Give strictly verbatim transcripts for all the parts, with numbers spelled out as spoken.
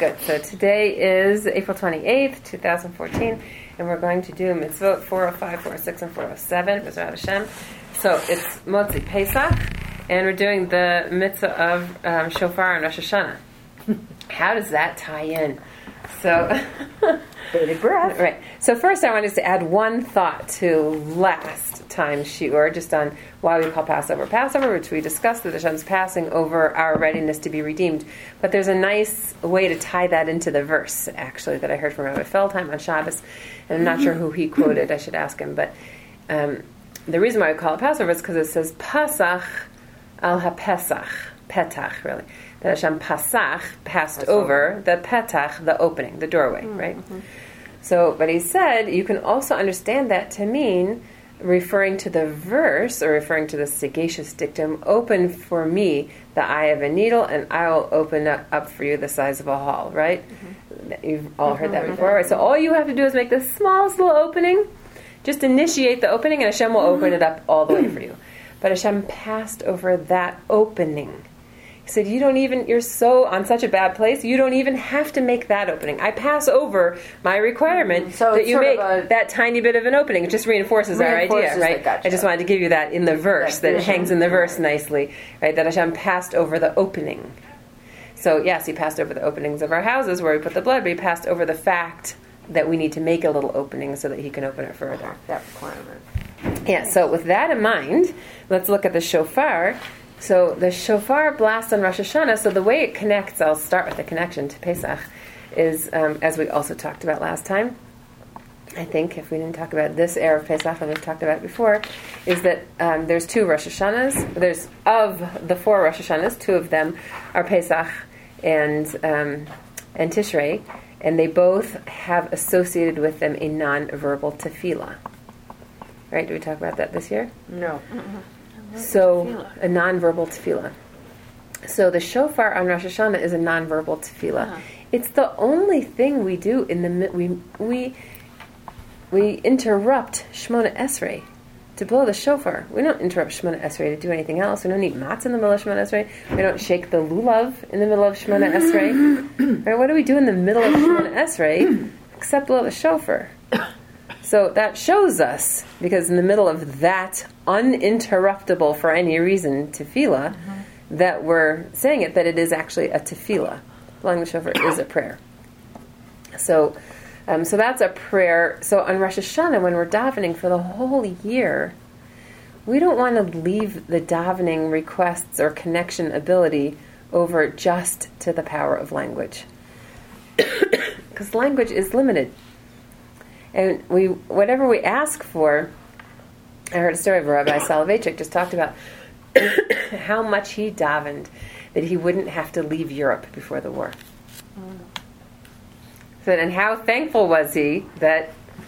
good. So today is April twenty-eighth, twenty fourteen, and we're going to do mitzvot four oh five, four oh six, and four oh seven, B'ezrat Hashem. So it's Motzi Pesach, and we're doing the mitzvah of um, Shofar and Rosh Hashanah. How does that tie in? So, bated breath. Right. So first I wanted to add one thought to last time's shiur, just on why we call Passover Passover, which we discussed, that Hashem's passing over our readiness to be redeemed. But there's a nice way to tie that into the verse, actually, that I heard from Rabbi Feldheim on Shabbos, and I'm not sure who he quoted. I should ask him. But um, the reason why we call it Passover is because it says Pasach al ha-Pesach, Petach, really. That Hashem Pasach, passed Passover. over, the Petach, the opening, the doorway, mm-hmm. right? So, but he said, you can also understand that to mean referring to the verse, or referring to the sagacious dictum, open for me the eye of a needle, and I will open up for you the size of a hall, right? Mm-hmm. You've all heard that before, right? So all you have to do is make the smallest little opening, just initiate the opening, and Hashem will open it up all the way for you. But Hashem passed over that opening. He said, you don't even, you're so on such a bad place, you don't even have to make that opening. I pass over my requirement mm-hmm. so that you make a, that tiny bit of an opening. It just reinforces, reinforces our idea, right? Gotcha. I just wanted to give you that in the verse, that, that it hangs in the verse nicely, right? That Hashem passed over the opening. So, yes, he passed over the openings of our houses where we put the blood, but he passed over the fact that we need to make a little opening so that he can open it further. That requirement. Yeah, so with that in mind, let's look at the shofar. So the shofar blasts on Rosh Hashanah. So the way it connects, I'll start with the connection to Pesach, is, um, as we also talked about last time, I think, if we didn't talk about this era of Pesach, and we've talked about it before, is that um, there's two Rosh Hashanahs. There's, of the four Rosh Hashanahs, two of them are Pesach and, um, and Tishrei, and they both have associated with them a non-verbal tefillah. Right? Did we talk about that this year? No. Mm-hmm. So, a non-verbal tefillah. So the shofar on Rosh Hashanah is a non-verbal tefillah. Uh-huh. It's the only thing we do in the we we we interrupt Shemona Esrei to blow the shofar. We don't interrupt Shemona Esrei to do anything else. We don't eat matzah in the middle of Shemona Esrei. We don't shake the lulav in the middle of Shemona Esrei. Right? What do we do in the middle of Shemona Esrei except blow the shofar? So that shows us, because in the middle of that uninterruptible for any reason tefillah, mm-hmm. that we're saying it, that it is actually a tefillah. Blowing the shofar is a prayer. So um, so that's a prayer. So on Rosh Hashanah, when we're davening for the whole year, we don't want to leave the davening requests or connection ability over just to the power of language. Because language is limited. And we, whatever we ask for, I heard a story of Rabbi Soloveitchik just talked about how much he davened that he wouldn't have to leave Europe before the war. Mm. So, and how thankful was he that...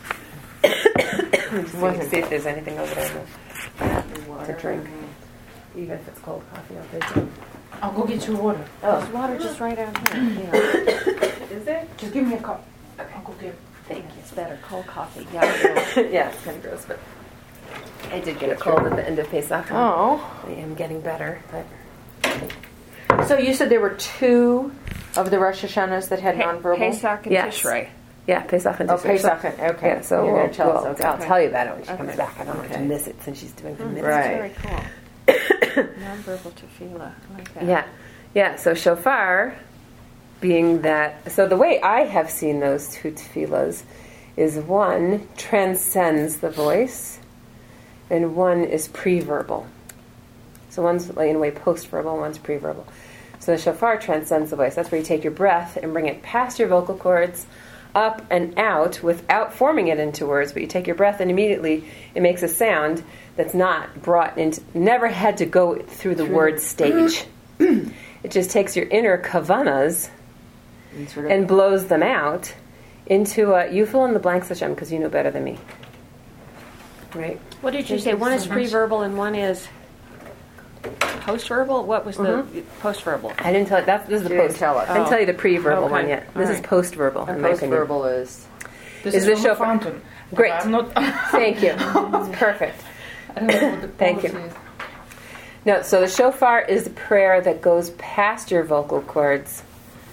Let's see if there's anything over there to, to drink. Mm-hmm. Even if it's cold coffee, I'll take it. I'll go get you water. Oh. There's water just right out here. Yeah. Is there? Just give me a cup. Okay. I'll go get it. Thank you. It's better. Cold coffee. Yeah, yeah, it's kind of gross, but I did get a cold at the end of Pesach. Oh. I am getting better. But so you said there were two of the Rosh Hashanahs that had nonverbal? Pesach and yes. Tishrei. Yeah, Pesach and Tishrei. Oh, Pesach and, okay. Yeah, so we'll, tell we'll, us, okay. I'll tell you about it when she okay. comes back. I don't okay. want to miss it since she's doing the mm, mitzvah. Right. Very cool. Nonverbal tefillah. I like that. Yeah. Yeah, so shofar being that... So the way I have seen those two tefillahs is one transcends the voice, and one is pre-verbal. So one's like, in a way post-verbal, one's pre-verbal. So the shofar transcends the voice. That's where you take your breath and bring it past your vocal cords, up and out, without forming it into words, but you take your breath and immediately it makes a sound that's not brought into, never had to go through the through word stage. It just takes your inner kavanas and, sort of and blows them out into a, you fill in the blanks, Hashem, because you know better than me. Right? What did you say? One is pre-verbal and one is post-verbal? What was the mm-hmm. post-verbal? I didn't tell you. That's, this is the you post. Didn't tell us. I didn't oh. tell you the pre-verbal okay. one yet. This All is right. post-verbal. And post-verbal is... This is, is the shofar. Fountain. Great. I'm not Thank you. It's perfect. I don't know what the Thank you. is. No, so the shofar is the prayer that goes past your vocal cords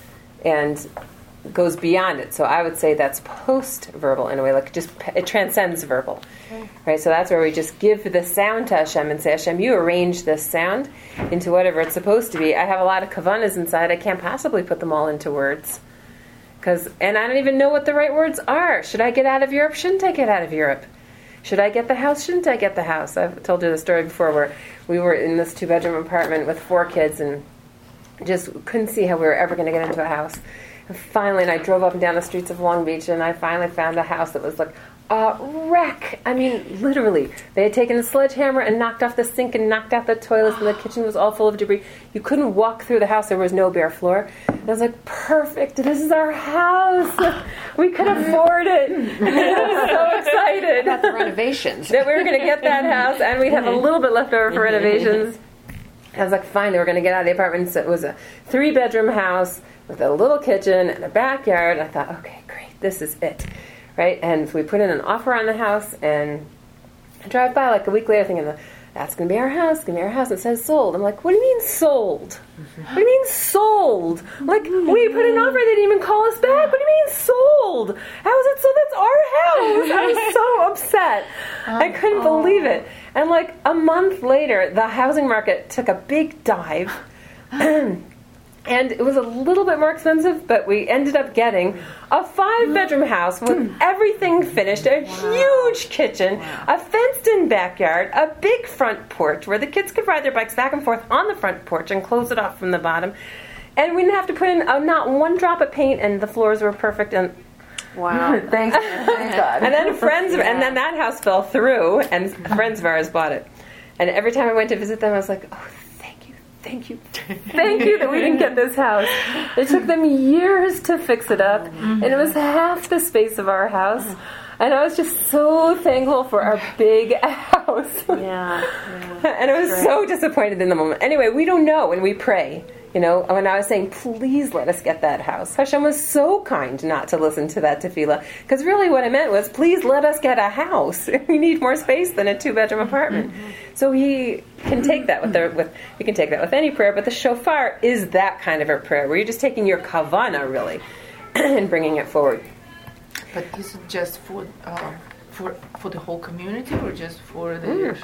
and goes beyond it. So I would say that's post-verbal in a way, like just it transcends verbal, okay. Right? So that's where we just give the sound to Hashem and say, Hashem, you arrange this sound into whatever it's supposed to be. I have a lot of kavanas inside. I can't possibly put them all into words, because and I don't even know what the right words are. Should I get out of Europe? Shouldn't I get out of Europe? Should I get the house? Shouldn't I get the house? I've told you the story before where we were in this two-bedroom apartment with four kids and just couldn't see how we were ever going to get into a house. And finally, and I drove up and down the streets of Long Beach, and I finally found a house that was like a wreck. I mean, literally. They had taken a sledgehammer and knocked off the sink and knocked out the toilets, and the kitchen was all full of debris. You couldn't walk through the house. There was no bare floor. And I was like, perfect. This is our house. We could afford it. And I was so excited. About the renovations. That we were going to get that house, and we'd have a little bit left over for renovations. I was like, fine, they were going to get out of the apartment. So it was a three-bedroom house with a little kitchen and a backyard. I thought, okay, great, this is it, right? And so we put in an offer on the house, and I drive by like a week later thinking, that's going to be our house, it's going to be our house. It says sold. I'm like, what do you mean sold? What do you mean sold? Like, we put an offer, they didn't even call us back. What do you mean sold? How is it sold? That's our house. I was so upset. I couldn't believe it. And like a month later, the housing market took a big dive. And it was a little bit more expensive, but we ended up getting a five-bedroom house with everything finished, a huge kitchen, a fenced-in backyard, a big front porch where the kids could ride their bikes back and forth on the front porch and close it off from the bottom. And we didn't have to put in uh, not one drop of paint, and the floors were perfect. And wow, thanks, thank God. And then friends, yeah. and then that house fell through, and friends of ours bought it. And every time I went to visit them, I was like, oh, Thank you. Thank you that we didn't get this house. It took them years to fix it up, and it was half the space of our house. And I was just so thankful for our big house. Yeah. yeah. And I was Great. so disappointed in the moment. Anyway, we don't know when we pray. You know, when I was saying, please let us get that house, Hashem was so kind not to listen to that tefillah. Because really what I meant was, please let us get a house. We need more space than a two-bedroom apartment. Mm-hmm. So he can take that with, the, with we can take that with any prayer, but the shofar is that kind of a prayer, where you're just taking your kavana, really, and bringing it forward. But is it just for uh, for for the whole community, or just for the, mm.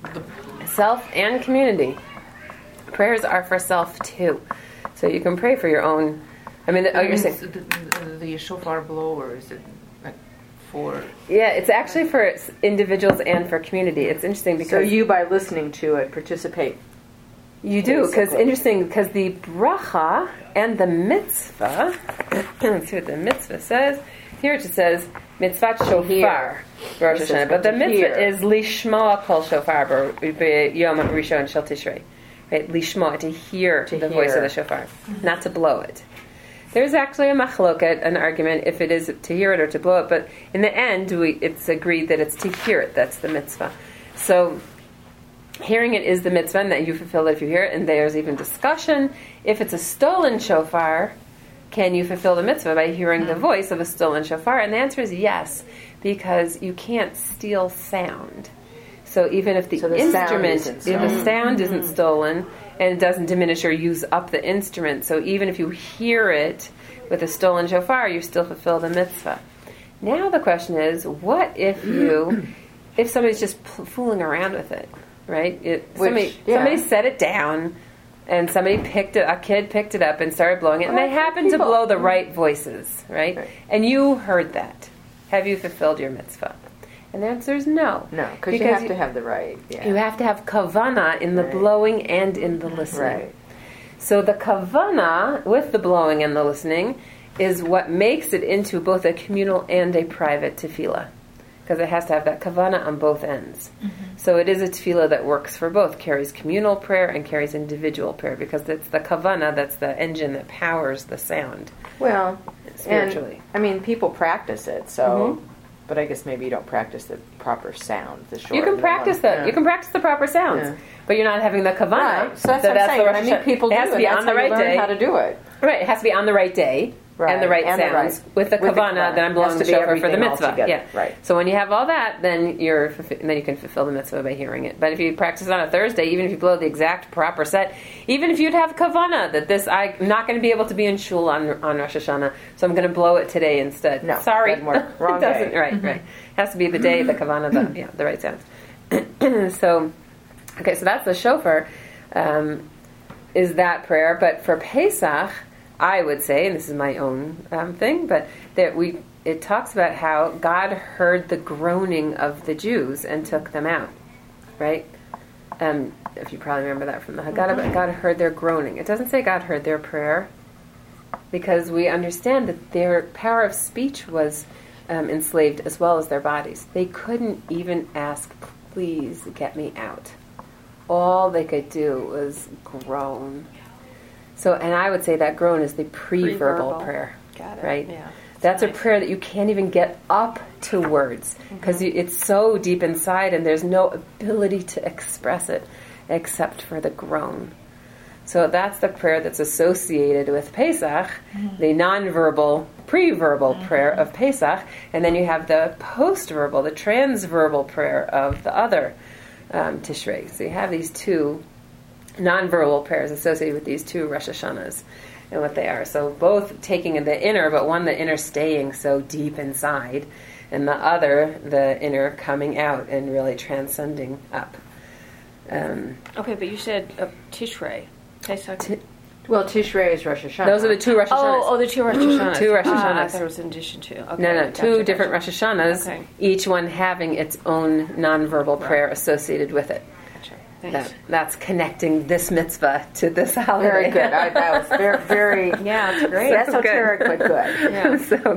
the self and community? Prayers are for self too, so you can pray for your own. I mean, the, oh, you're saying the, the, the shofar blower, is it like for? Yeah, it's actually for individuals and for community. It's interesting because so you, by listening to it, participate. You do, because interesting because the bracha and the mitzvah. Let's see what the mitzvah says. Here it just says mitzvah shofar, Rosh Hashanah, but the mitzvah is lishma kol shofar b'yom rishon shel Tishrei. Right, lishma, to hear to the hear. voice of the shofar, mm-hmm. not to blow it. There's actually a machloket, an argument, if it is to hear it or to blow it, but in the end, we, it's agreed that it's to hear it, that's the mitzvah. So, hearing it is the mitzvah, and that you fulfill it if you hear it, and there's even discussion, if it's a stolen shofar, can you fulfill the mitzvah by hearing mm-hmm. the voice of a stolen shofar? And the answer is yes, because you can't steal sound. So even if the, so the instrument, if the sound mm-hmm. isn't stolen, and it doesn't diminish or use up the instrument, so even if you hear it with a stolen shofar, you still fulfill the mitzvah. Now the question is, what if you, if somebody's just p- fooling around with it, right? It, Which, somebody, yeah. somebody set it down, and somebody picked it, a kid picked it up and started blowing it, and well, they happened people. to blow the right voices, right? right? And you heard that. Have you fulfilled your mitzvah? And the answer is no. No, because you have you, to have the right. Yeah. You have to have kavana in the right. blowing and in the listening. Right. So the kavana with the blowing and the listening is what makes it into both a communal and a private tefillah. Because it has to have that kavana on both ends. Mm-hmm. So it is a tefillah that works for both, carries communal prayer and carries individual prayer, because it's the kavana that's the engine that powers the sound. Well, spiritually. And, I mean, people practice it, so... Mm-hmm. But I guess maybe you don't practice the proper sound. The short. You can practice that. Yeah. You can practice the proper sounds, yeah. but you're not having the kavana. Right. So that's so what I'm saying. I mean, people it has do to be it. on the right learn day. How to do it? Right. It has to be on the right day. and the right and the sounds right- with the with the kavana kavanah. that I'm It blowing has the to be shofar for the everything all mitzvah. together. Yeah, Right. So when you have all that, then you're then you can fulfill the mitzvah by hearing it. But if you practice on a Thursday, even if you blow the exact proper set, even if you'd have kavana that this I'm not going to be able to be in shul on on Rosh Hashanah, so I'm going to blow it today instead. No, sorry, doesn't work. Wrong it doesn't. day. Right, right. It has to be the day, the kavana, the yeah, the right sounds. So, okay, so that's the shofar. Um, is that prayer? But for Pesach, I would say, and this is my own um, thing, but that we it talks about how God heard the groaning of the Jews and took them out, right? Um, if you probably remember that from the Haggadah, but God heard their groaning. It doesn't say God heard their prayer, because we understand that their power of speech was um, enslaved as well as their bodies. They couldn't even ask, please get me out. All they could do was groan. So, and I would say that groan is the pre-verbal, Pre-verbal. prayer. Got it. Right? Yeah. That's nice. a prayer that you can't even get up to words because mm-hmm. it's so deep inside and there's no ability to express it except for the groan. So that's the prayer that's associated with Pesach, mm-hmm. the non-verbal, pre-verbal mm-hmm. prayer of Pesach, and then you have the post-verbal, the trans-verbal prayer of the other um, Tishrei. So you have these two non-verbal prayers associated with these two Rosh Hashanahs and what they are. So both taking in the inner, but one the inner staying so deep inside, and the other the inner coming out and really transcending up. Um, Okay, but you said uh, Tishrei. Pesach. T- Well, Tishrei is Rosh Hashanah. those are the two Rosh Hashanahs. Oh, oh, the two Rosh Hashanahs. Two Rosh Ah, I Hashanahs. thought it was in addition to. Okay, No, no, gotcha, two gotcha. different Rosh Hashanahs, Okay. each one having its own nonverbal prayer associated with it. Gotcha. Thanks. That, that's connecting this mitzvah to this holiday. Very good. I, that was very, very Yeah, it's great. esoteric, but good. Yeah. So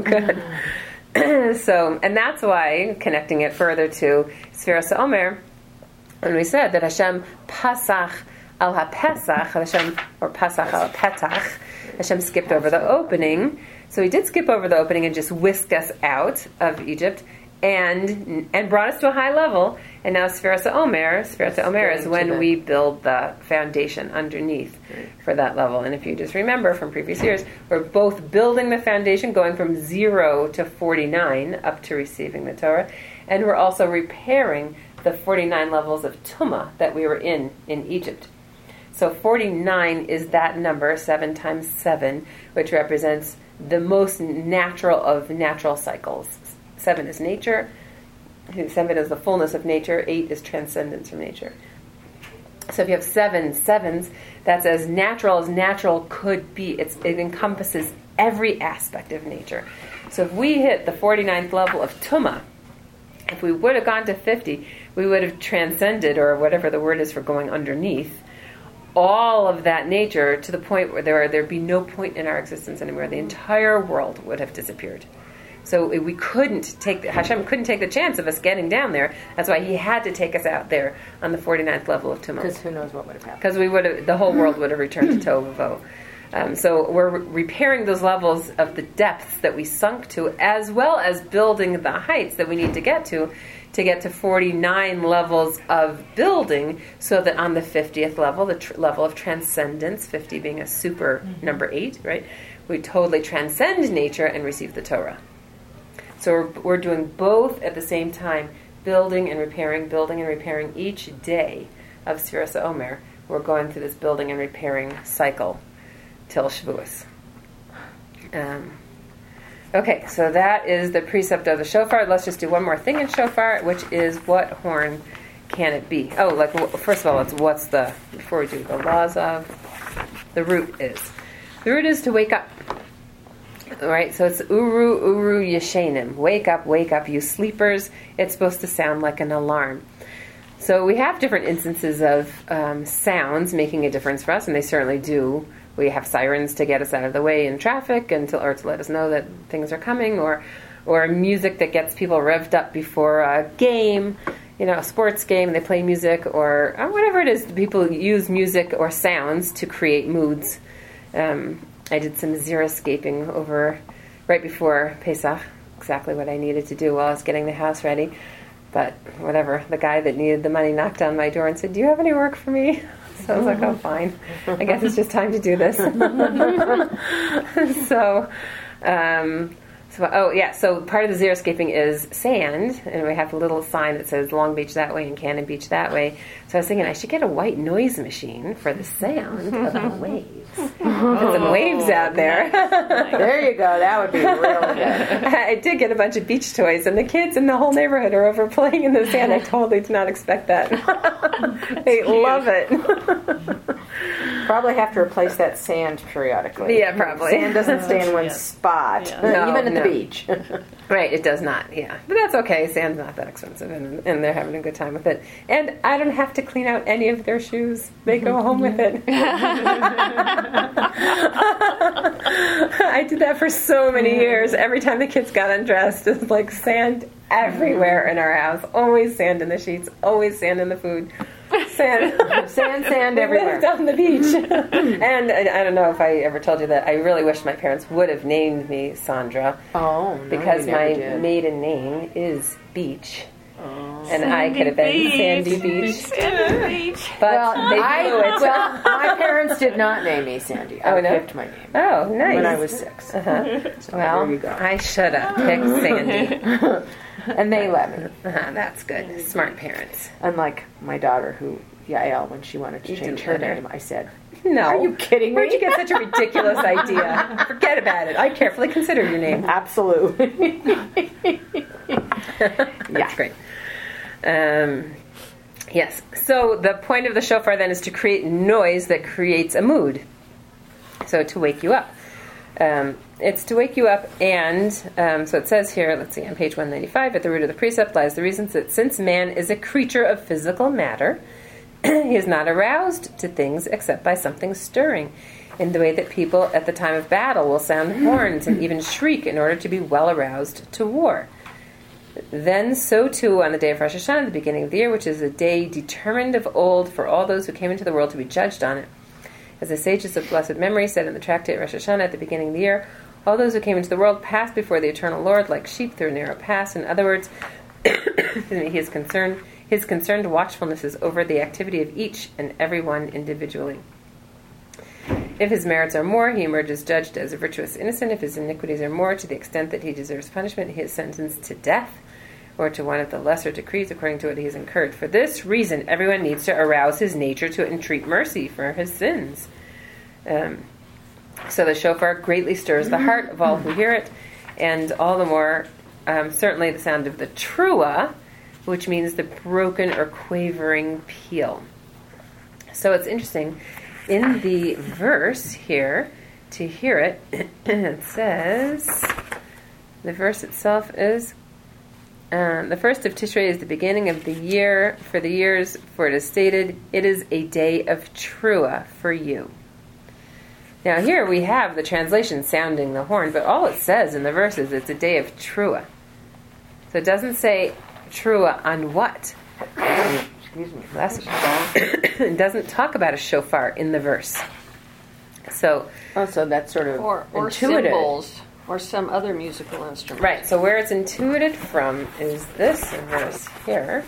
good. So, and that's why connecting it further to Sfiras HaOmer, when we said that Hashem Pasach al HaPesach, Hashem, or Pasach al HaPetach, Hashem skipped over the opening. So he did skip over the opening and just whisked us out of Egypt and and brought us to a high level. And now Sfiras HaOmer, Sfiras HaOmer is when we build the foundation underneath for that level. And if you just remember from previous years, we're both building the foundation, going from zero to forty-nine up to receiving the Torah, and we're also repairing the forty-nine levels of Tumah that we were in in Egypt. So forty-nine is that number, seven times seven, which represents the most natural of natural cycles. Seven is nature, seven is the fullness of nature, eight is transcendence from nature. So if you have seven sevens, that's as natural as natural could be. It's, it encompasses every aspect of nature. So if we hit the forty-ninth level of Tumah, if we would have gone to fifty, we would have transcended, or whatever the word is for going underneath, all of that nature to the point where there there'd be no point in our existence anymore. The entire world would have disappeared. So we couldn't take the, Hashem couldn't take the chance of us getting down there. That's why He had to take us out there on the forty-ninth level of Tumah. Because who knows what would have happened? Because we would have, the whole world would have returned to Tohu Vavohu. Um, so we're re- repairing those levels of the depths that we sunk to, as well as building the heights that we need to get to, to get to forty-nine levels of building, so that on the fiftieth level, the tr- level of transcendence, fifty being a super mm-hmm. number eight, right? We totally transcend nature and receive the Torah. So we're, we're doing both at the same time, building and repairing, building and repairing each day of Sfiras HaOmer. We're going through this building and repairing cycle till Shavuos. Um, okay, so that is the precept of the shofar. Let's just do one more thing in shofar, which is what horn can it be? Oh, like first of all, it's what's the, before we do the laws of, the root is. The root is to wake up. All right, so it's uru, uru, yeshenim. Wake up, wake up, you sleepers. It's supposed to sound like an alarm. So we have different instances of um, sounds making a difference for us, and they certainly do. We have sirens to get us out of the way in traffic, and to, or to let us know that things are coming, or or music that gets people revved up before a game, you know, a sports game, and they play music, or, or whatever it is. People use music or sounds to create moods. Um, I did some xeriscaping over right before Pesach, exactly what I needed to do while I was getting the house ready. But whatever, the guy that needed the money knocked on my door and said, "Do you have any work for me?" So I was like, "Oh, fine. I guess it's just time to do this." So Um, so, oh, yeah, so part of the xeriscaping is sand, and we have a little sign that says Long Beach that way and Cannon Beach that way. So I was thinking I should get a white noise machine for the sound of the waves. Put some waves out there. There you go. That would be really good. I did get a bunch of beach toys, and the kids in the whole neighborhood are over playing in the sand. I totally did not expect that. They love it. Probably have to replace that sand periodically. Yeah, probably. Sand doesn't stay in one Yeah. spot, Yeah. No, even at no. the beach. Right, it does not, yeah. But that's okay. Sand's not that expensive, and, and they're having a good time with it. And I don't have to clean out any of their shoes. They go home with it. I did that for so many years. Every time the kids got undressed, it was like sand everywhere in our house. Always sand in the sheets, always sand in the food. Sand, Sand, sand we everywhere. lived on the beach. And I, I don't know if I ever told you that I really wish my parents would have named me Sandra. Oh, no, Because you never my did. maiden name is Beach, Oh. and I could have been Sandy Beach. Sandy Beach. But Well, they I, blew it. well, my parents did not name me Sandy. I Oh, no? picked my name Oh, nice. when I was six. Uh-huh. Well, there you go. I should have picked Sandy. And they let me. Uh-huh, that's good. Smart parents. Unlike my daughter, who, Yael, when she wanted to You change didn't her let her. name, I said, No. "Are you kidding me?" Where'd you get such a ridiculous idea? Forget about it. I carefully consider your name. Absolutely. That's great. Um, yes. So the point of the shofar then is to create noise that creates a mood. So to wake you up. Um, it's to wake you up, and um, so it says here, let's see, on page one ninety-five, at the root of the precept lies the reason that since man is a creature of physical matter, he is not aroused to things except by something stirring, in the way that people at the time of battle will sound horns and even shriek in order to be well aroused to war. Then so too on the day of Rosh Hashanah, the beginning of the year, which is a day determined of old for all those who came into the world to be judged on it. As the sages of blessed memory said in the tractate Rosh Hashanah at the beginning of the year, all those who came into the world passed before the eternal Lord like sheep through a narrow pass. In other words, excuse me, he is concerned, his concerned watchfulness is over the activity of each and every one individually. If his merits are more, he emerges judged as a virtuous innocent. If his iniquities are more, to the extent that he deserves punishment, he is sentenced to death, or to one of the lesser decrees according to what he has incurred. For this reason, everyone needs to arouse his nature to entreat mercy for his sins. Um, so the shofar greatly stirs the heart of all who hear it, and all the more, um, certainly the sound of the trua, which means the broken or quavering peal. So it's interesting. In the verse here, to hear it, it says, the verse itself is, Um, the first of Tishrei is the beginning of the year for the years, for it is stated, it is a day of trua for you. Now here we have the translation sounding the horn, but all it says in the verse is it's a day of trua. So it doesn't say trua on what. Excuse me. That's, it doesn't talk about a shofar in the verse. So, Oh, so that's sort of Or, or intuitive. cymbals, or some other musical instrument. right, so where it's intuited from is this verse here.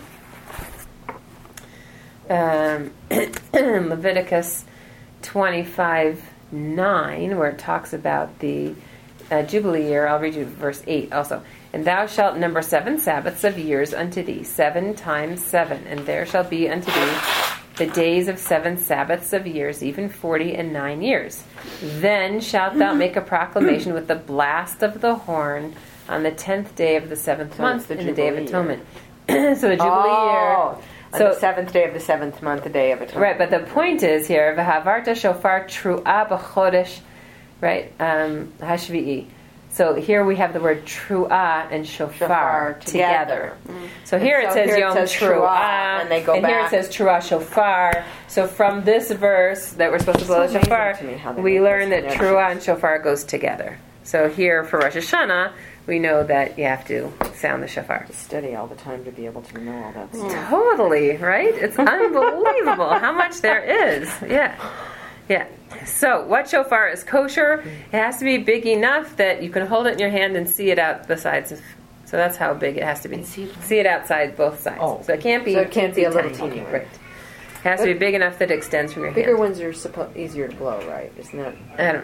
Um, Leviticus twenty-five nine, where it talks about the uh, Jubilee year. I'll read you verse eight also. And thou shalt number seven Sabbaths of years unto thee, seven times seven. And there shall be unto thee the days of seven Sabbaths of years, even forty and nine years. Then shalt thou make a proclamation with the blast of the horn on the tenth day of the seventh So month, it's the in the day of Jubilee atonement. so the Jubilee Oh, year. on So- the seventh day of the seventh month, the day of atonement. Right, but the point is here, v'havarta shofar tru'a b'chodesh, right, um, hashvi'i. So here we have the word tru'a and shofar, Shofar together. together. So here And it so says here it yom says tru'a, tru'a, and they go here it back. says tru'a shofar. So from this verse that we're supposed to blow So the shofar, amazing to me how they we make learn those that connections. tru'a and shofar goes together. So here for Rosh Hashanah, we know that you have to sound the shofar. Study all the time to be able to know all that stuff. Totally, right? It's unbelievable how much there is. Yeah. Yeah. So, what shofar is kosher? It has to be big enough that you can hold it in your hand and see it out the sides of. So that's how big it has to be. And see it- See it outside both sides. Oh. So it can't be. So it can't be a little tiny. teeny one. Right. It has to be big enough that it extends from your Bigger hand. ones are suppo- easier to blow, right? Isn't that? I don't know.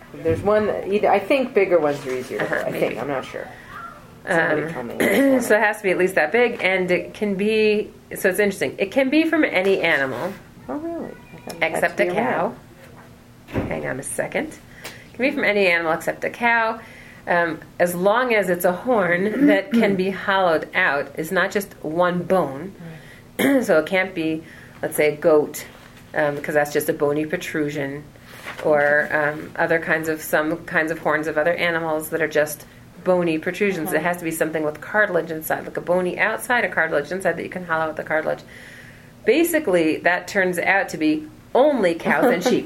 There's one that either I think bigger ones are easier. Uh-huh, I maybe. think I'm not sure. Somebody Um, told me. It so it has to be at least that big, and it can be. So it's interesting. It can be from any animal oh really? I thought it had except to a be cow. Hang on a second. It can be from any animal except a cow, um, as long as it's a horn that can be hollowed out. It's not just one bone. So it can't be, let's say, a goat, um, because that's just a bony protrusion, or um, other kinds of some kinds of horns of other animals that are just bony protrusions. Uh-huh. It has to be something with cartilage inside, like a bony outside, a cartilage inside that you can hollow out the cartilage. Basically, that turns out to be only cows and sheep.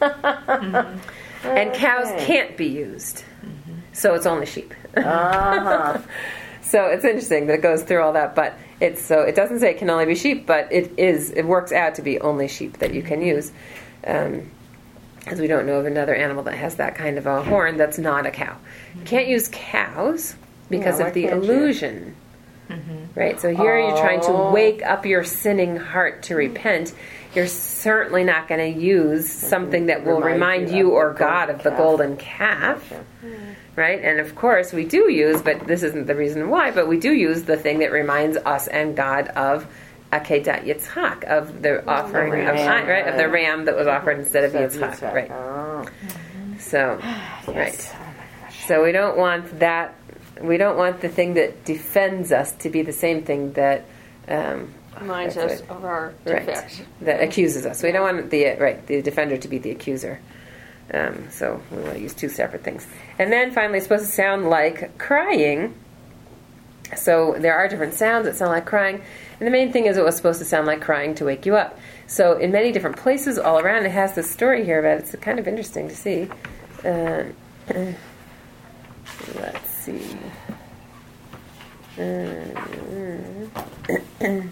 Mm-hmm. And cows Okay. can't be used. Mm-hmm. So it's only sheep. Uh-huh. So it's interesting that it goes through all that, but it's so it doesn't say it can only be sheep, but it is it works out to be only sheep that you can use, um, as we don't know of another animal that has that kind of a horn that's not a cow. You can't use cows because Yeah, why of the can't you? illusion, right? So here you're trying to Oh. wake up your sinning heart to repent. You're certainly not going to use something that will Remind remind you you of or the God golden of the calf. golden calf. Gotcha. Right? And of course we do use, but this isn't the reason why, but we do use the thing that reminds us and God of Akedat Yitzhak, of the offering ram, of right, of the ram that was offered instead of Instead of Yitzhak. Yitzhak. Right. Oh. So Yes. right. Oh my gosh. So we don't want that we don't want the thing that defends us to be the same thing that um, Reminds that's us what- of our right, defects. that accuses us. We don't want the right the defender to be the accuser. Um, so we want to use two separate things. And then finally, it's supposed to sound like crying. So there are different sounds that sound like crying. And the main thing is it was supposed to sound like crying to wake you up. So in many different places all around, it has this story here about it. It's kind of interesting to see. Uh, let's see. Uh,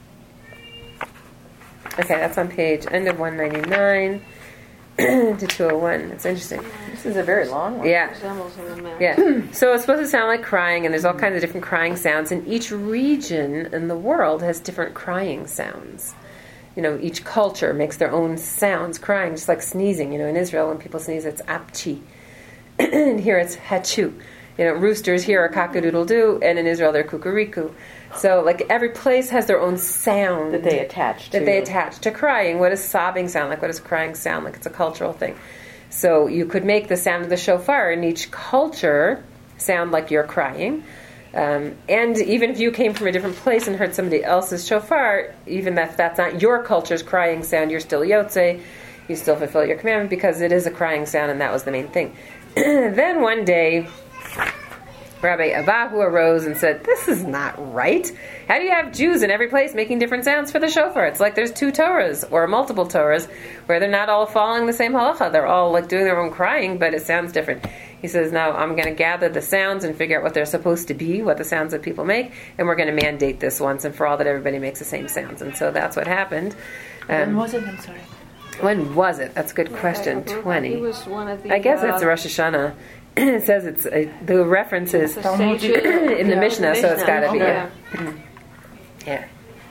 okay, that's on page end of one ninety-nine to two oh one. It's interesting. This is a very long one. Yeah. Resembles in the map. Yeah. So it's supposed to sound like crying, and there's all kinds of different crying sounds, and each region in the world has different crying sounds. You know, each culture makes their own sounds, crying, just like sneezing. You know, in Israel, when people sneeze, it's apchi. And here it's hachu. You know, roosters here are cock-a-doodle-doo, and in Israel they're kukuriku. So, like, every place has their own sound. That they attach to. That they attach to crying. What does sobbing sound like? What does crying sound like? It's a cultural thing. So you could make the sound of the shofar in each culture sound like you're crying. Um, and even if you came from a different place and heard somebody else's shofar, even if that's not your culture's crying sound, you're still yotze. You still fulfill your commandment because it is a crying sound, and that was the main thing. Then one day, Rabbi Abahu arose and said, "This is not right. How do you have Jews in every place making different sounds for the shofar? It's like there's two Torahs or multiple Torahs where they're not all following the same halacha. They're all like doing their own crying, but it sounds different." He says, "No, I'm going to gather the sounds and figure out what they're supposed to be, what the sounds that people make, and we're going to mandate this once and for all that everybody makes the same sounds." And so that's what happened. When Um, was it? I'm sorry. when was it? That's a good question. He twenty. was one of the. I guess uh, it's Rosh Hashanah. It says it's uh, the reference is the sages- in the yeah, Mishnah, so it's got to be. Okay. Yeah.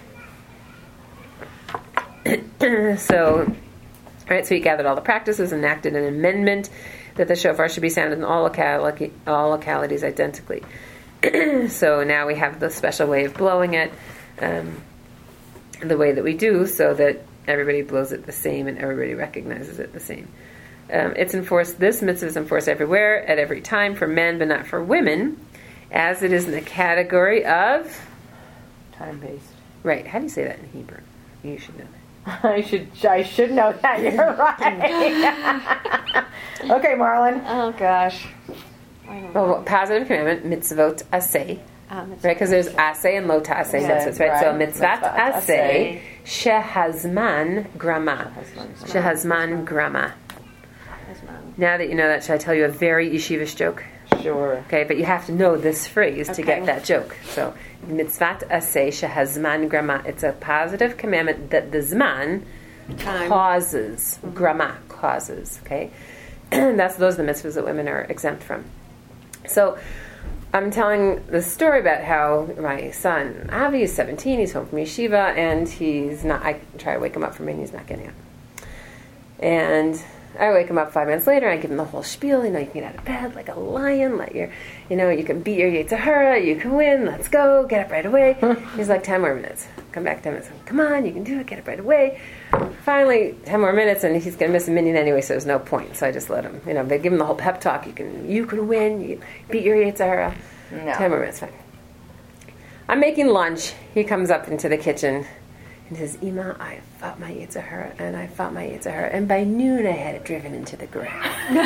Yeah. So, right. So he gathered all the practices, and enacted an amendment that the shofar should be sounded in all locali- all localities identically. So now we have the special way of blowing it, um, the way that we do, so that everybody blows it the same and everybody recognizes it the same. Um, it's enforced. This mitzvah is enforced everywhere, at every time, for men, but not for women, as it is in the category of Time-based. right. How do you say that in Hebrew? You should know that. I should I should know that. You're right. Okay, Marlon. Oh gosh. I don't know. Well, positive commandment, mitzvot aseh, Um, it's- right? Because there's aseh and lo ta'aseh Yeah, mitzvahs, right? So right. mitzvat Mitzvat aseh, shehazman grama, Shehazman shehazman grama. That's mine. Now that you know that, should I tell you a very yeshivish joke? Sure. Okay, but you have to know this phrase to Okay. get that joke. So, mitzvat aseh shehazman grama. It's a positive commandment that the zman Time. causes. Grama causes. Okay, that's those are the mitzvahs that women are exempt from. So, I'm telling the story about how my son Avi is seventeen. He's home from yeshiva, and he's not. I try to wake him up from me, and he's not getting up. And I wake him up five minutes later, and I give him the whole spiel. You know, you can get out of bed like a lion. Let your, you know, you can beat your Yetzirah. You can win. Let's go. Get up right away. He's like, ten more minutes. Come back ten minutes. Come on, you can do it. Get up right away. Finally, ten more minutes, and he's going to miss a minyan anyway, so there's no point. So I just let him. You know, they give him the whole pep talk. You can, you can win. You beat your Yetzirah. No. Ten more minutes, fine. I'm making lunch. He comes up into the kitchen. And says, Ima, I fought my Yetzirah, and I fought my Yetzirah, and by noon I had it driven into the ground.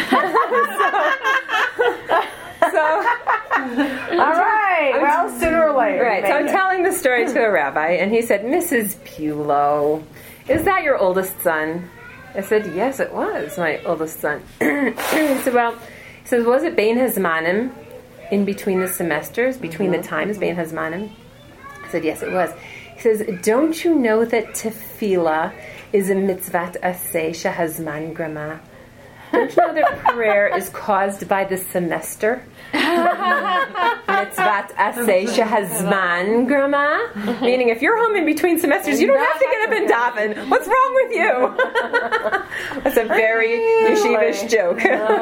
so, so all right. I'm well, t- sooner or later. Right. So I'm telling the story to a rabbi, and he said, Missus Pulo, is that your oldest son? I said, yes, it was my oldest son. He said, well, he says, was it Bein Hazmanim, in between the semesters, between mm-hmm. the times, Bein Hazmanim? I said, yes, it was. He says, don't you know that tefillah is a mitzvat aseh shehazman grama? Don't you know that prayer is caused by the semester? Mitzvat aseh shehazman grama? Meaning, if you're home in between semesters, you don't have to get up and daven. What's wrong with you? That's a very yeshivish joke.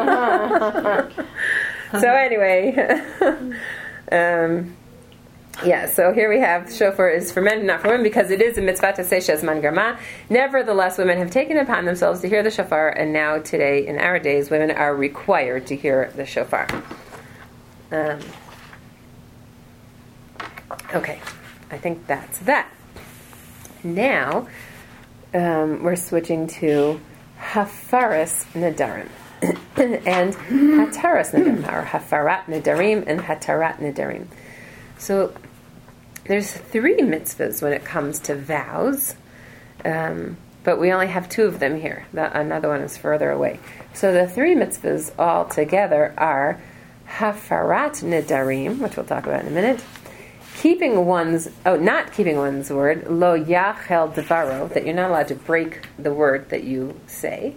So anyway... um... Yeah, so here we have shofar is for men, not for women, because it is a mitzvah to say shezman garma. Nevertheless, women have taken it upon themselves to hear the shofar, and now today, in our days, women are required to hear the shofar. Um, okay, I think that's that. Now, um, we're switching to hafaras nadarim and hataras nadarim, or hafarat nadarim and hatarat nadarim. So there's three mitzvahs when it comes to vows, um, but we only have two of them here. The, another one is further away. So the three mitzvahs all together are hafarat nedarim, which we'll talk about in a minute, keeping one's, oh, not keeping one's word, lo yachel devaro, that you're not allowed to break the word that you say,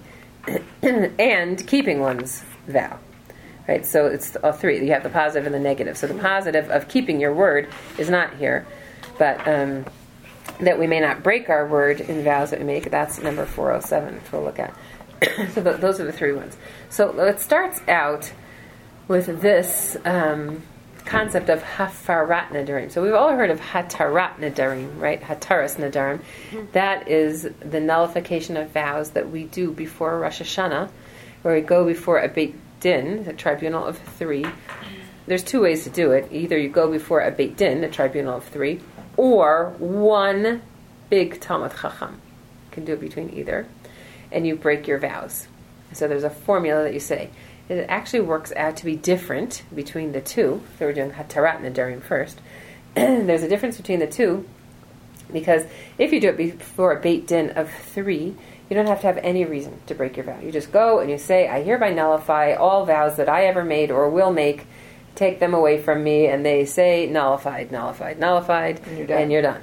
and keeping one's vow. Right, so it's all three. You have the positive and the negative. So the positive of keeping your word is not here, but um, that we may not break our word in vows that we make. That's number four oh seven, which we'll look at. So th- those are the three ones. So it starts out with this um, concept of hafarat nadarim. So we've all heard of hatarat nadarim, right? Hataras nadarim. Mm-hmm. That is the nullification of vows that we do before Rosh Hashanah, where we go before a Beit Din, a tribunal of three. There's two ways to do it. Either you go before a Beit Din, a tribunal of three, or one big Talmud Chacham. You can do it between either. And you break your vows. So there's a formula that you say. It actually works out to be different between the two. So we're doing Hatarat Nadarim first. There's a difference between the two, because if you do it before a Beit Din of three, you don't have to have any reason to break your vow. You just go and you say, I hereby nullify all vows that I ever made or will make. Take them away from me. And they say, nullified, nullified, nullified. And you're done. And, you're done.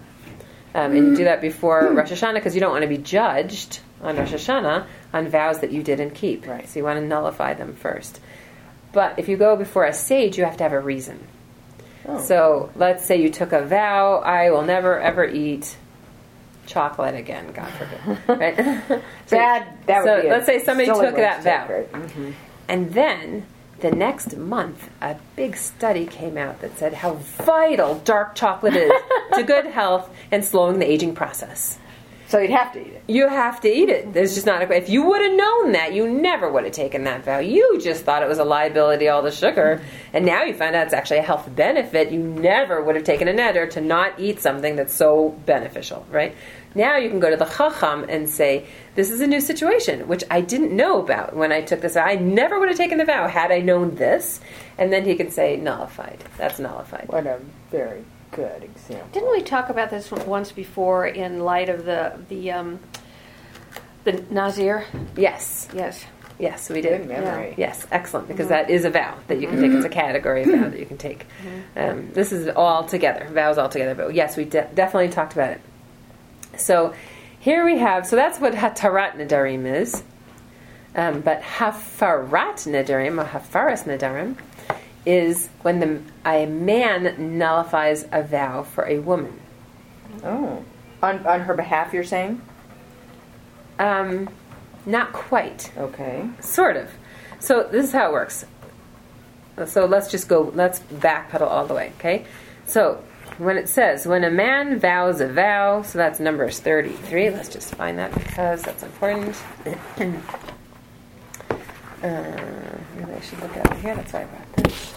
Um, and you do that before Rosh Hashanah, because you don't want to be judged on Rosh Hashanah on vows that you didn't keep. Right. So you want to nullify them first. But if you go before a sage, you have to have a reason. Oh. So let's say you took a vow, I will never ever eat chocolate again, God forbid. Right? so, that, that would so be let's say somebody took that vow. Mm-hmm. And then the next month, a big study came out that said how vital dark chocolate is to good health and slowing the aging process. So you'd have to eat it. You have to eat it. There's just not a... If you would have known that, you never would have taken that vow. You just thought it was a liability, all the sugar. And now you find out it's actually a health benefit. You never would have taken a neder to not eat something that's so beneficial, right? Now you can go to the Chacham and say, this is a new situation, which I didn't know about when I took this vow. I never would have taken the vow had I known this. And then he can say, nullified. That's nullified. What a very good example. Didn't we talk about this once before in light of the the um, the Nazir? Yes. Yes. Yes, we did. Good memory. Yeah. Yes, excellent, because mm-hmm. that is a vow that you can take. It's a category of vow that you can take. Mm-hmm. Um, this is all together, vows all together. But yes, we de- definitely talked about it. So here we have, so that's what Hatarat Nadarim is. Um, but Hafarat Nadarim, or Hafaras Nadarim, is when the, a man nullifies a vow for a woman. Oh. On on her behalf, you're saying? Um, Not quite. Okay. Sort of. So this is how it works. So let's just go, let's backpedal all the way, okay? So when it says, when a man vows a vow, so that's Numbers thirty-three. Let's just find that because that's important. uh, maybe I should look over here. That's why I brought this.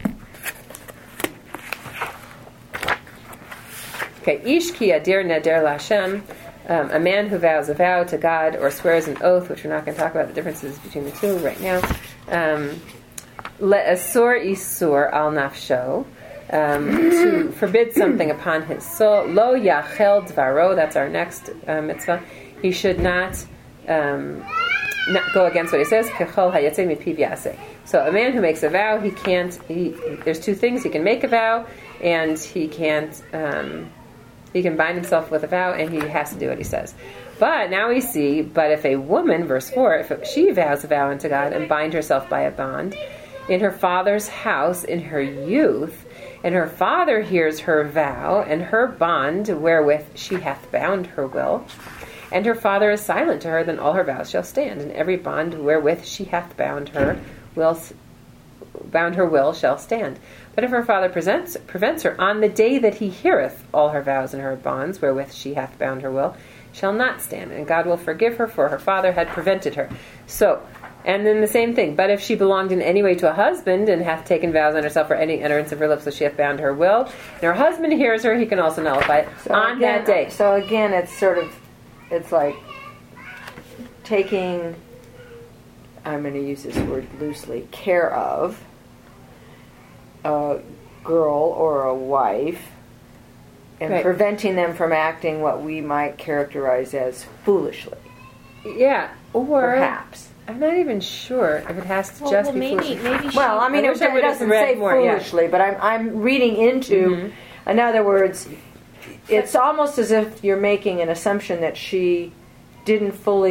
Okay, Ish ki adir neder la'Hashem, um, a man who vows a vow to God or swears an oath, which we're not going to talk about the differences between the two right now. Um, Le'asor isur al nafsho, um, to forbid something upon his soul. Lo yachel dvaro, that's our next uh, mitzvah. He should not um, not go against what he says. Kechol hayatzeh mipiv yaseh. So a man who makes a vow, he can't. He, there's two things: he can make a vow, and he can't. Um, he can bind himself with a vow, and he has to do what he says. But now we see. But if a woman, verse four, if she vows a vow unto God and bind herself by a bond in her father's house in her youth, and her father hears her vow and her bond wherewith she hath bound her will, and her father is silent to her, then all her vows shall stand, and every bond wherewith she hath bound her will bound her will shall stand. But if her father presents, prevents her on the day that he heareth, all her vows and her bonds wherewith she hath bound her will shall not stand, and God will forgive her, for her father had prevented her. So, and then the same thing. But if she belonged in any way to a husband, and hath taken vows on herself for any utterance of her lips, so she hath bound her will, and her husband hears her, he can also nullify it So on again, that day. So again, it's sort of, it's like taking, I'm going to use this word loosely, care of a girl or a wife, and Right. preventing them from acting what we might characterize as foolishly, Yeah, or perhaps. I'm not even sure if it has to Well, just well, be maybe, foolish. maybe she, Well, I mean, I it, wish I it would've doesn't read say more, yeah. foolishly, but I'm I'm reading into, Mm-hmm. in other words, it's almost as if you're making an assumption that she didn't fully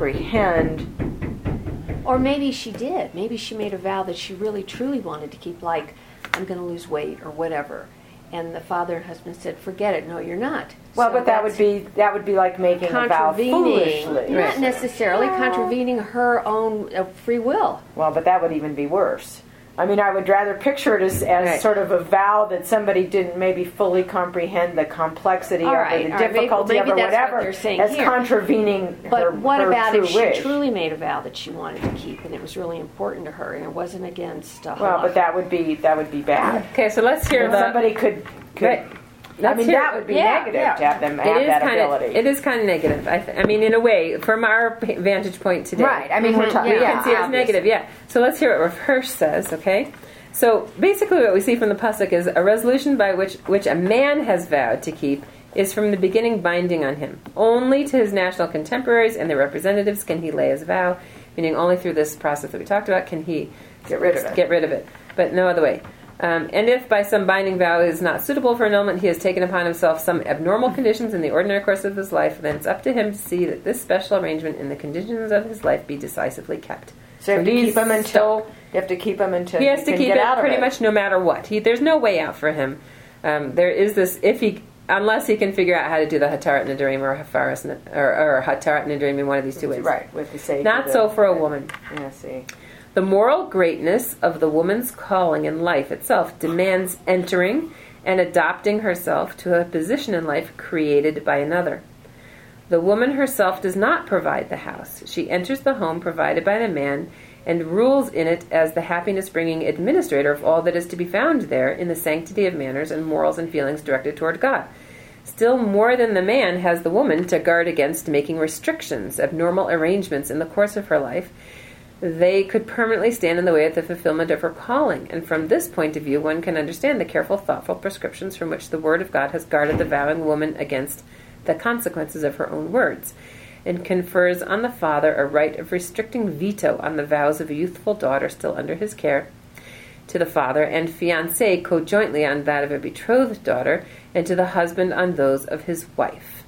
comprehend. or maybe she did. Maybe she made a vow that she really truly wanted to keep, like, I'm going to lose weight or whatever. And the father and husband said, forget it. No, you're not. Well, So but that would that's be that would be like making a vow contravening, foolishly. not necessarily contravening her own uh, free will. Well, but that would even be worse. I mean, I would rather picture it as, as Right. sort of a vow that somebody didn't maybe fully comprehend the complexity All of right, it, the all right, maybe- difficulty maybe of it, that's what whatever, they're saying as here. contravening But her, what her about true if she wish. truly made a vow that she wanted to keep, and it was really important to her, and it wasn't against uh, Well, halacha? but that would be that would be bad. Okay, so let's hear If the... somebody could, could Right. I Let's mean, hear- that would be yeah, negative yeah. to have them It have is that kind ability. of it is kind of negative. I, th- I mean, in a way, from our p- vantage point today, Right. I mean, we're Mhm, talking. we Yeah, can see it as obviously. negative. Yeah. So let's hear what Rav Hirsch says. Okay. So basically, what we see from the pasuk is a resolution by which which a man has vowed to keep is from the beginning binding on him. Only to his national contemporaries and their representatives can he lay his vow. Meaning, only through this process that we talked about can he Get rid of it. Get rid of it. But no other way. Um, and if by some binding vow is not suitable for annulment, he has taken upon himself some abnormal conditions in the ordinary course of his life, then it's up to him to see that this special arrangement in the conditions of his life be decisively kept. So you have to he's keep him until stuck. you have to keep him until He has you to can keep get it out of pretty it. much no matter what. He, there's no way out for him. Um, there is this, if he, unless he can figure out how to do the Hatarat Nedarim or Hafaras, or, or Hatarat Nedarim in one of these two ways. Right, with the safety. Not the- so for a woman. Yeah, see. The moral greatness of the woman's calling in life itself demands entering and adopting herself to a position in life created by another. The woman herself does not provide the house. She enters the home provided by the man and rules in it as the happiness-bringing administrator of all that is to be found there in the sanctity of manners and morals and feelings directed toward God. Still more than the man has the woman to guard against making restrictions, abnormal arrangements in the course of her life. They could permanently stand in the way of the fulfillment of her calling. And from this point of view, one can understand the careful, thoughtful prescriptions from which the Word of God has guarded the vowing woman against the consequences of her own words, and confers on the father a right of restricting veto on the vows of a youthful daughter still under his care to the father, and fiancé co-jointly on that of a betrothed daughter, and to the husband on those of his wife.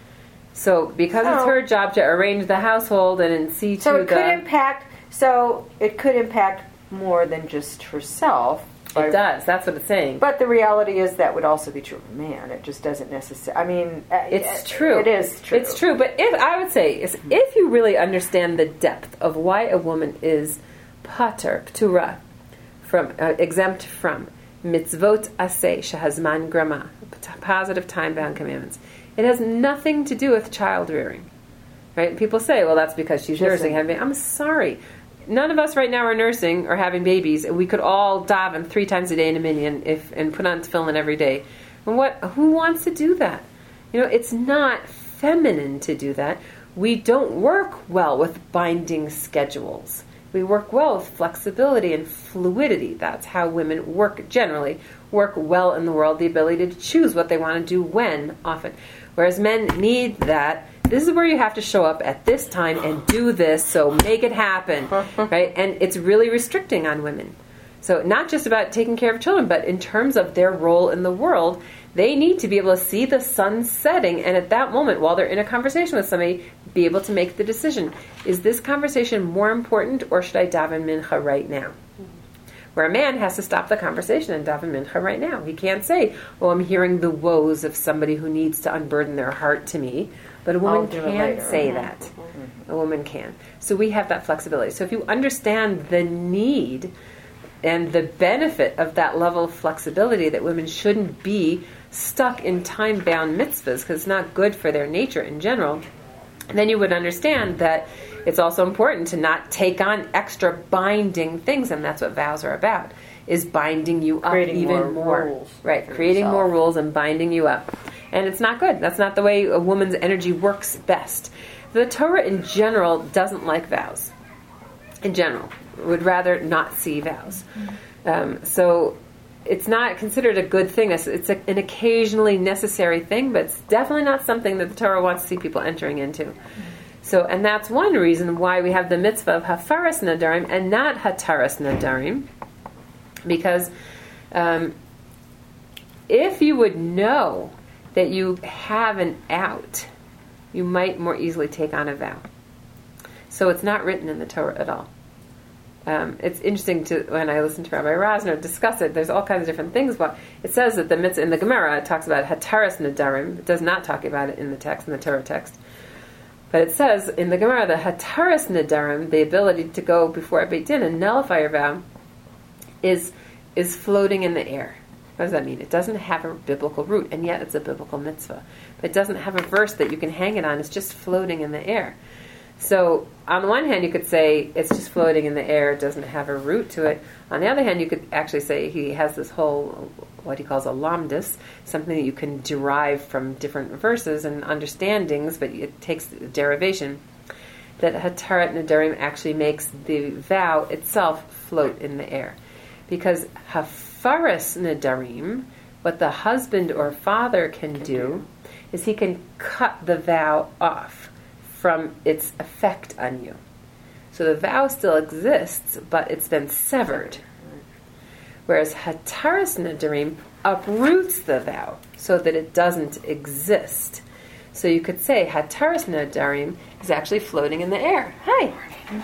So, because it's So- her job to arrange the household and see So to it could the... impact. So it could impact more than just herself. By, it does. That's what it's saying. But the reality is that would also be true of a man. It just doesn't necessarily. I mean, it's true. It is true. It's true. But if I would say, is if you really understand the depth of why a woman is pater, ptura, from uh, exempt from mitzvot aseh shehazman grama, positive time-bound commandments, it has nothing to do with child rearing. Right? People say, well, that's because she's Just nursing. Having, I'm sorry. None of us right now are nursing or having babies. We could all daven three times a day in a minyan if and put on tefillin every day. And what? Who wants to do that? You know, it's not feminine to do that. We don't work well with binding schedules. We work well with flexibility and fluidity. That's how women work generally. Work well in the world, the ability to choose what they want to do when, often. Whereas men need that. This is where you have to show up at this time and do this, so make it happen, right? And it's really restricting on women. So not just about taking care of children, but in terms of their role in the world, they need to be able to see the sun setting, and at that moment, while they're in a conversation with somebody, be able to make the decision. Is this conversation more important, or should I daven mincha right now? Where a man has to stop the conversation and daven mincha right now. He can't say, oh, I'm hearing the woes of somebody who needs to unburden their heart to me. But a woman can say that. Mm-hmm. A woman can. So we have that flexibility. So if you understand the need and the benefit of that level of flexibility, that women shouldn't be stuck in time-bound mitzvahs because it's not good for their nature in general, then you would understand that it's also important to not take on extra binding things, and that's what vows are about, is binding you up creating even more. more. Rules right, creating yourself. more rules and binding you up. And it's not good. That's not the way a woman's energy works best. The Torah in general doesn't like vows. In general. Would rather not see vows. Um, so it's not considered a good thing. It's, it's a, an occasionally necessary thing, but it's definitely not something that the Torah wants to see people entering into. So, and that's one reason why we have the mitzvah of hafaras nadarim and not hataras nadarim. Because um, if you would know that you have an out, you might more easily take on a vow. So it's not written in the Torah at all. Um, it's interesting to when I listen to Rabbi Rosner discuss it. There's all kinds of different things. But it says that the mitzvah in the Gemara it talks about hataras nadarim. It does not talk about it in the text, in the Torah text. But it says in the Gemara the hataras nadarim, the ability to go before a beit din and nullify your vow, is is floating in the air. What does that mean? It doesn't have a biblical root, and yet it's a biblical mitzvah. But it doesn't have a verse that you can hang it on. It's just floating in the air. So, on the one hand, you could say it's just floating in the air. It doesn't have a root to it. On the other hand, you could actually say he has this whole, what he calls a lamdus, something that you can derive from different verses and understandings, but it takes derivation. That hatarat nadarim actually makes the vow itself float in the air. Because hafaras nadarim, what the husband or father can do, is he can cut the vow off from its effect on you. So the vow still exists, but it's been severed. Whereas hataras nadarim uproots the vow so that it doesn't exist. So you could say hataras nadarim is actually floating in the air. Hi.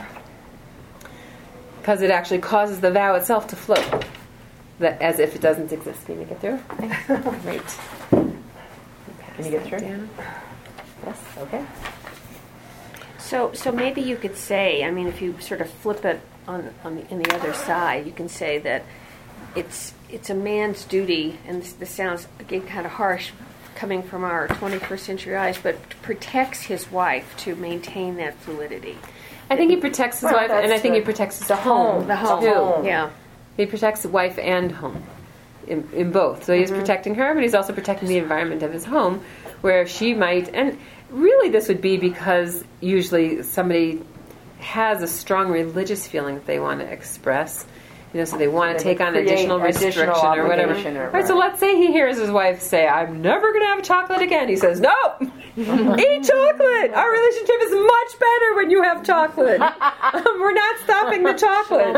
Because it actually causes the vow itself to float, that, as if it doesn't exist. Can you get through? Great. Can you get through? Down. Yes. Okay. So, so maybe you could say, I mean, if you sort of flip it on, on the, in the other side, you can say that it's it's a man's duty, and this, this sounds again kind of harsh, coming from our twenty-first century eyes, but protects his wife to maintain that fluidity. I think he protects his Well, wife, and I think the- he protects his the home. home. The home, too. yeah. He protects wife and home, in, in both. So he's protecting her, but he's also protecting the environment of his home, where she might, and really this would be because usually somebody has a strong religious feeling that they want to express. You know, so they want to They take would on create additional additional restriction or whatever. obligation or- Right, so let's say he hears his wife say, I'm never going to have chocolate again. He says, no, eat chocolate. Our relationship is much better when you have chocolate. We're not stopping the chocolate.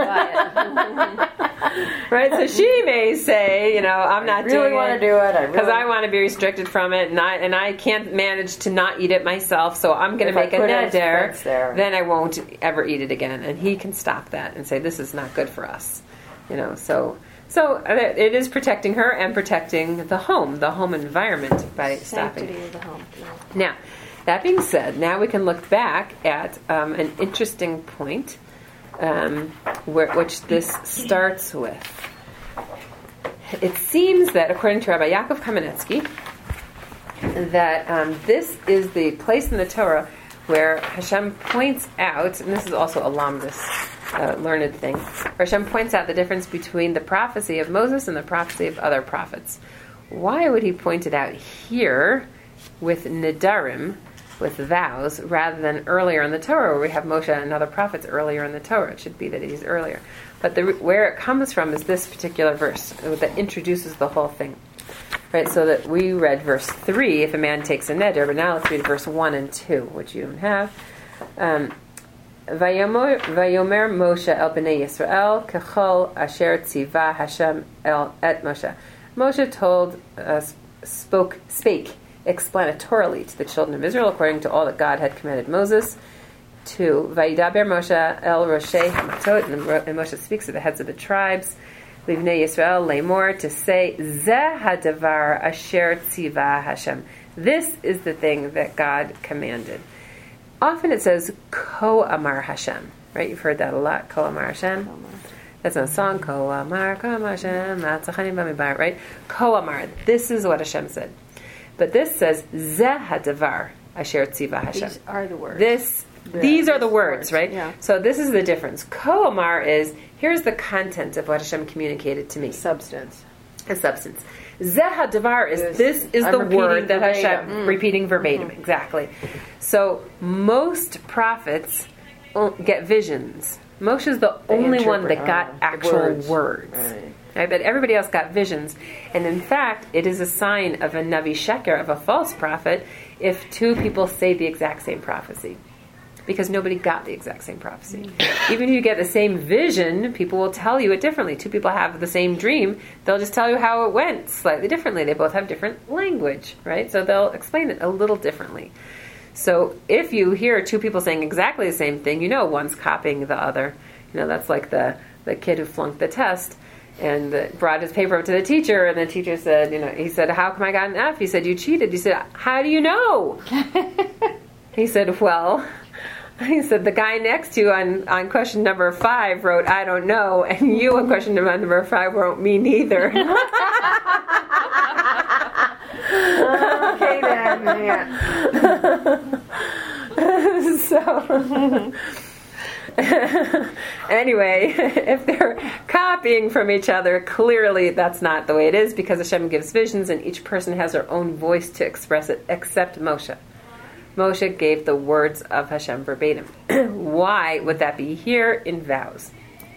Right, so she may say, you know, I'm not I really doing want it to do it. I because really I want to be restricted from it, and I and I can't manage to not eat it myself. So I'm going If to I make a put an neder. expense there. Then I won't ever eat it again, and he can stop that and say this is not good for us. You know, so So uh, it is protecting her and protecting the home, the home environment by stopping. Sanctity of the home. Yeah. Now, that being said, now we can look back at um, an interesting point, um, where, which this starts with. It seems that, according to Rabbi Yaakov Kamenetsky, that um, this is the place in the Torah where Hashem points out, and this is also a Lamdus uh, learned thing, where Hashem points out the difference between the prophecy of Moses and the prophecy of other prophets. Why would he point it out here with Nidarim, with vows, rather than earlier in the Torah, where we have Moshe and other prophets earlier in the Torah? It should be that he's earlier. But the, where it comes from is this particular verse that introduces the whole thing. Right, so that we read verse three, if a man takes a neder, but now let's read verse one and two, which you don't have. Um, Vayomer Vayomer Moshe el bnei Yisrael kechol asher tziva Hashem el et Moshe. Moshe told, uh, spoke, spake explanatorily to the children of Israel according to all that God had commanded Moses. Two, Vayidaber Moshe el Roshei Hamatot, and Moshe speaks to the heads of the tribes. Livnei Yisrael lemor, to say Zeh hadavar asher tziva Hashem. This is the thing that God commanded. Often it says Ko Amar Hashem, right? You've heard that a lot. Ko Amar Hashem. That's a song. Ko Amar, Ko Amar Hashem, Matzachani Bamibar, right? Ko Amar. This is what Hashem said. But this says Zeh hadavar asher tziva Hashem. These are the words. This. Yeah, These are the words, words, right? yeah. So this is the difference. Ko Amar is, here's the content of what Hashem communicated to me. Substance. A substance. Zeh hadavar is, this is I'm the word that verbatim. Hashem, Mm. repeating verbatim, mm-hmm. exactly. So most prophets get visions. Moshe's the They only one that interpret, got uh, actual words. words. Right. Right, but everybody else got visions. And in fact, it is a sign of a Navi Sheker, of a false prophet, if two people say the exact same prophecy. Because nobody got the exact same prophecy. Even if you get the same vision, people will tell you it differently. Two people have the same dream, they'll just tell you how it went slightly differently. They both have different language, right? So they'll explain it a little differently. So if you hear two people saying exactly the same thing, you know one's copying the other. You know, that's like the, the kid who flunked the test and uh, brought his paper up to the teacher, and the teacher said, you know, he said, how come I got an F? He said, you cheated. He said, how do you know? He said, well... He said, the guy next to you on, on question number five wrote, I don't know, and you on question number five wrote, me neither. Okay then, yeah. So, anyway, if they're copying from each other, clearly that's not the way it is, because Hashem gives visions and each person has their own voice to express it, except Moshe. Moshe gave the words of Hashem verbatim. Why would that be here? In vows.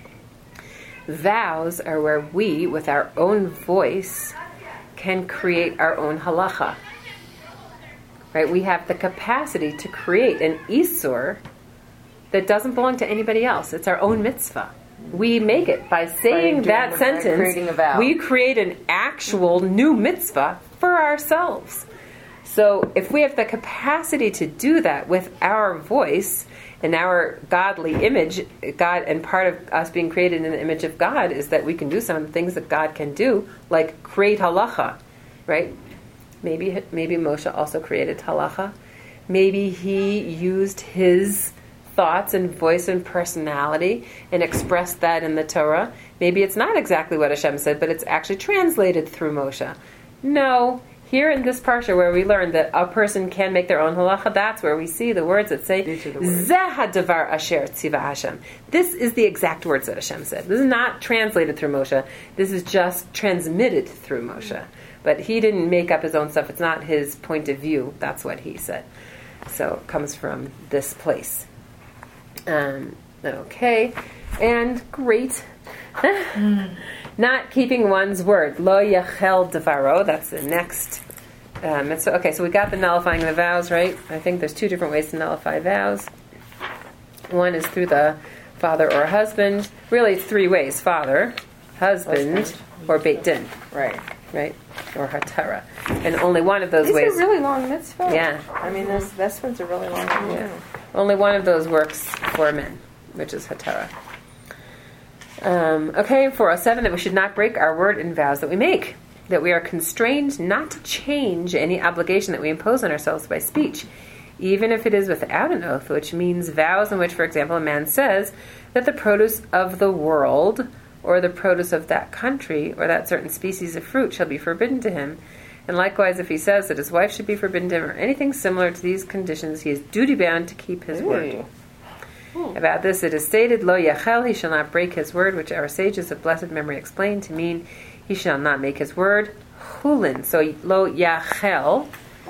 Vows are where we, with our own voice, can create our own halacha. Right? We have the capacity to create an isur that doesn't belong to anybody else. It's our own mitzvah. We make it by saying By that doing- sentence. by creating a vow. We create an actual new mitzvah for ourselves. So if we have the capacity to do that with our voice and our godly image, God, and part of us being created in the image of God is that we can do some of the things that God can do, like create halacha, right? Maybe maybe Moshe also created halacha. Maybe he used his thoughts and voice and personality and expressed that in the Torah. Maybe it's not exactly what Hashem said, but it's actually translated through Moshe. No. Here in this parsha where we learn that a person can make their own halacha, that's where we see the words that say, Zeh hadavar asher tziva Hashem. This is the exact words that Hashem said. This is not translated through Moshe. This is just transmitted through Moshe. But he didn't make up his own stuff. It's not his point of view. That's what he said. So it comes from this place. Um, okay. And great. Not keeping one's word. Lo yachel devaro. That's the next. Um, it's, okay, so we got the nullifying of the vows, right? I think there's two different ways to nullify vows. One is through the father or husband. Really, three ways: father, husband, Husband. or beit din. Right. Right, or hatara. And only one of those These ways. are really long mitzvahs. Yeah. I mean, this this one's a really long one. Yeah. Only one of those works for men, which is hatara. Um, okay, four oh seven, that we should not break our word in vows that we make. That we are constrained not to change any obligation that we impose on ourselves by speech, even if it is without an oath, which means vows in which, for example, a man says that the produce of the world, or the produce of that country, or that certain species of fruit shall be forbidden to him. And likewise, if he says that his wife should be forbidden to him, or anything similar to these conditions, he is duty-bound to keep his Ooh. word. Hmm. About this it is stated, Lo yachel, he shall not break his word, which our sages of blessed memory explain to mean he shall not make his word chulin. So, lo yachel,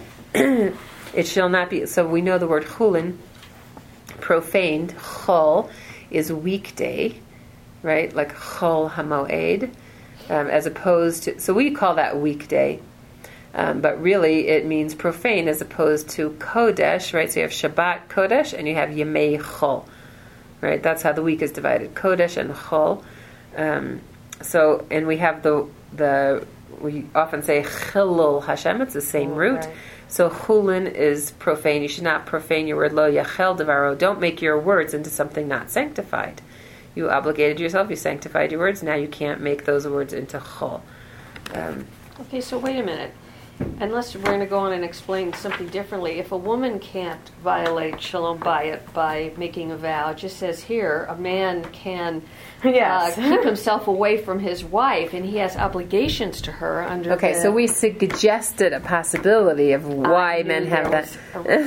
it shall not be. So we know the word chulin, profaned, chol, is weekday, right? Like chol hamoed, um, as opposed to, so we call that weekday. Um, but really, it means profane as opposed to Kodesh, right? So you have Shabbat Kodesh and you have Yemei Chol, right? That's how the week is divided: Kodesh and Chol. Um, so, and we have the the we often say Chilul Hashem. It's the same oh, root. Right. So Chulin is profane. You should not profane your word. Lo Yachel Devaro. Don't make your words into something not sanctified. You obligated yourself. You sanctified your words. Now you can't make those words into Chol. Um, okay, so wait a minute. Unless we're going to go on and explain something differently, if a woman can't violate Shalom Bayit by making a vow, it just says here, a man can yes. uh, keep himself away from his wife, and he has obligations to her under Okay, the, so we suggested a possibility of why men have that.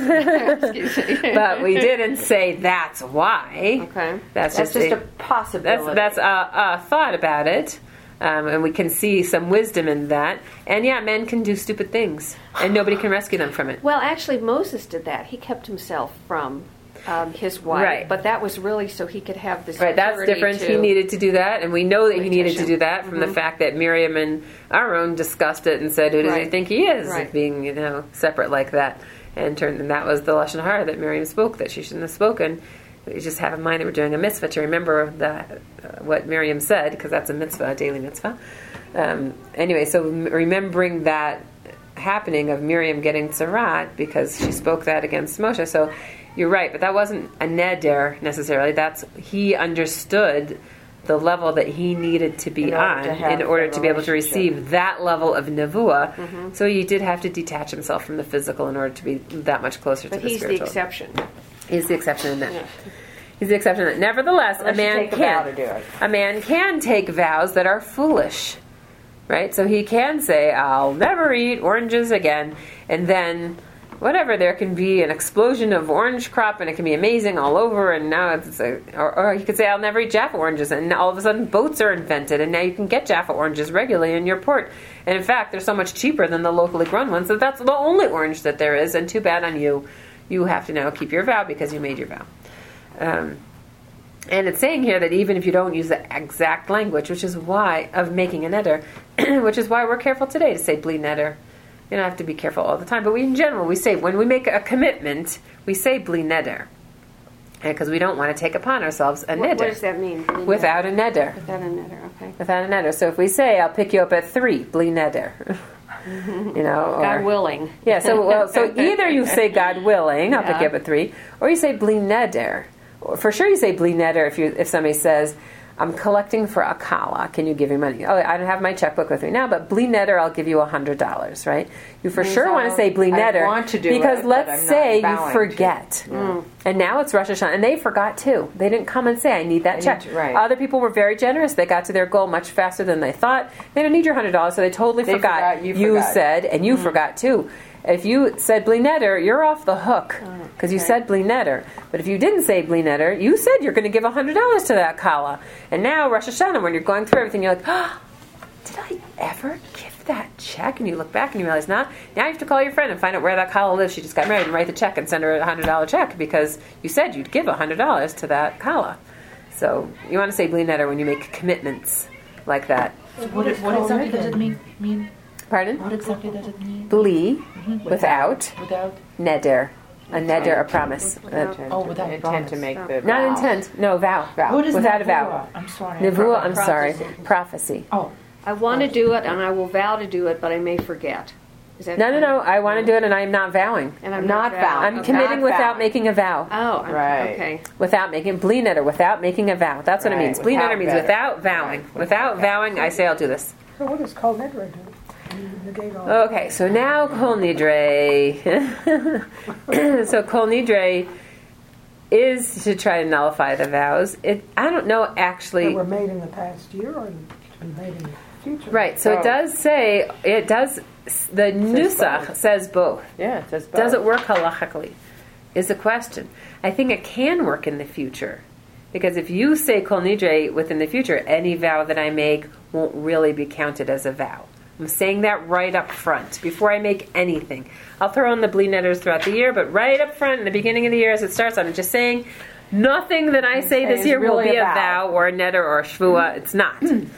But we didn't say that's why. Okay. That's, That's just, just a, a possibility. That's, that's a, a thought about it. Um, and we can see some wisdom in that. And yeah, men can do stupid things, and nobody can rescue them from it. Well, actually, Moses did that. He kept himself from um, his wife, right. But that was really so he could have this. Right, that's different. He needed to do that, and we know that he needed to do that from mm-hmm. the fact that Miriam and Aaron discussed it and said, "Who does right. he think he is, right. being you know separate like that?" And turned, and that was the lashon hara that Miriam spoke that she shouldn't have spoken. You just have in mind that we're doing a mitzvah to remember the, uh, what Miriam said, because that's a mitzvah, a daily mitzvah. Um, anyway, so remembering that happening of Miriam getting tzarat because she spoke that against Moshe. So you're right, but that wasn't a neder necessarily. That's he understood the level that he needed to be in order on to in order to be able to receive that level of nevuah. Mm-hmm. So he did have to detach himself from the physical in order to be that much closer but to the he's spiritual. the exception. He's the exception in that. Yeah. He's the exception in that. Nevertheless, Unless a man you take a vow can to do it. a man can take vows that are foolish, right? So he can say, "I'll never eat oranges again," and then whatever, there can be an explosion of orange crop, and it can be amazing all over. And now it's, a, or, or he could say, "I'll never eat Jaffa oranges," and all of a sudden boats are invented, and now you can get Jaffa oranges regularly in your port. And in fact, they're so much cheaper than the locally grown ones that that's the only orange that there is. And too bad on you. You have to now keep your vow because you made your vow. Um, and it's saying here that even if you don't use the exact language, which is why, of making a neder, which is why we're careful today to say bli neder. You don't have to be careful all the time, but we, in general, we say, when we make a commitment, we say bli neder. Because we don't want to take upon ourselves a what, neder. What does that mean? Bli Without a neder. Without a neder, okay. Without a neder. So if we say, I'll pick you up at three, bli neder. You know, or, God willing. Yeah, so well, so either you say God willing, I'll Yeah. pick you up at three, or you say bli neder. For sure, you say bli neder if you if somebody says, "I'm collecting for a kala. Can you give me money?" Oh, I don't have my checkbook with me now, but bli neder, I'll give you a hundred dollars. Right? You for sure so want to say bli I neder want to do because it, but let's I'm not say you vowing forget, to. and now it's Rosh Hashanah, and they forgot too. They didn't come and say, "I need that I check." need to- right. Other people were very generous. They got to their goal much faster than they thought. They don't need your hundred dollars, so they totally They forgot. forgot, you forgot. said, and you forgot too. If you said bli neder, you're off the hook because you okay. said bli neder. But if you didn't say bli neder, you said you're going to give one hundred dollars to that kala. And now Rosh Hashanah, when you're going through everything, you're like, oh, did I ever give that check? And you look back and you realize, not. Now you have to call your friend and find out where that kala lives. She just got married, and write the check and send her a one hundred dollars check because you said you'd give one hundred dollars to that kala. So you want to say bli neder when you make commitments like that. So what, what exactly does it mean? mean? Pardon? What exactly does it mean? Bli, Mm-hmm. without, Without? neder. A neder, a promise. Without- Uh, Oh, without intent promise. to make the Not vow. intent, no, vow. Vow. What is Without a vow. nevuah? I'm sorry. Nevuah, I'm Prophecy. sorry, prophecy. Oh, I want to do it, and I will vow to do it, but I may forget. Is that No, no, no. I want to do it, and I am not vowing. And I'm Not not, vowing. I'm Okay. committing Not without vowing. making a vow. Oh, I'm- Right. okay. Without making bli neder, without making a vow. That's what it Right, means. Bli without neder means better. without vowing. Without vowing, I say I'll do this. So what does Kol Nidre do? You negate all. Okay, so now Kol Nidre. So Kol Nidre is to try to nullify the vows. It. I don't know That actually. were made in the past year or to be made in the future? Right. So Oh. it does say it does. The nusach both. says both. Yeah, it says both. Does it work halachically? Is the question. I think it can work in the future. Because if you say Kol Nidre within the future, any vow that I make won't really be counted as a vow. I'm saying that right up front, before I make anything. I'll throw in the bli neders throughout the year, but right up front, in the beginning of the year as it starts, I'm just saying, nothing that I say this is year will really be a a vow. vow or a neder or a shvua. It's not.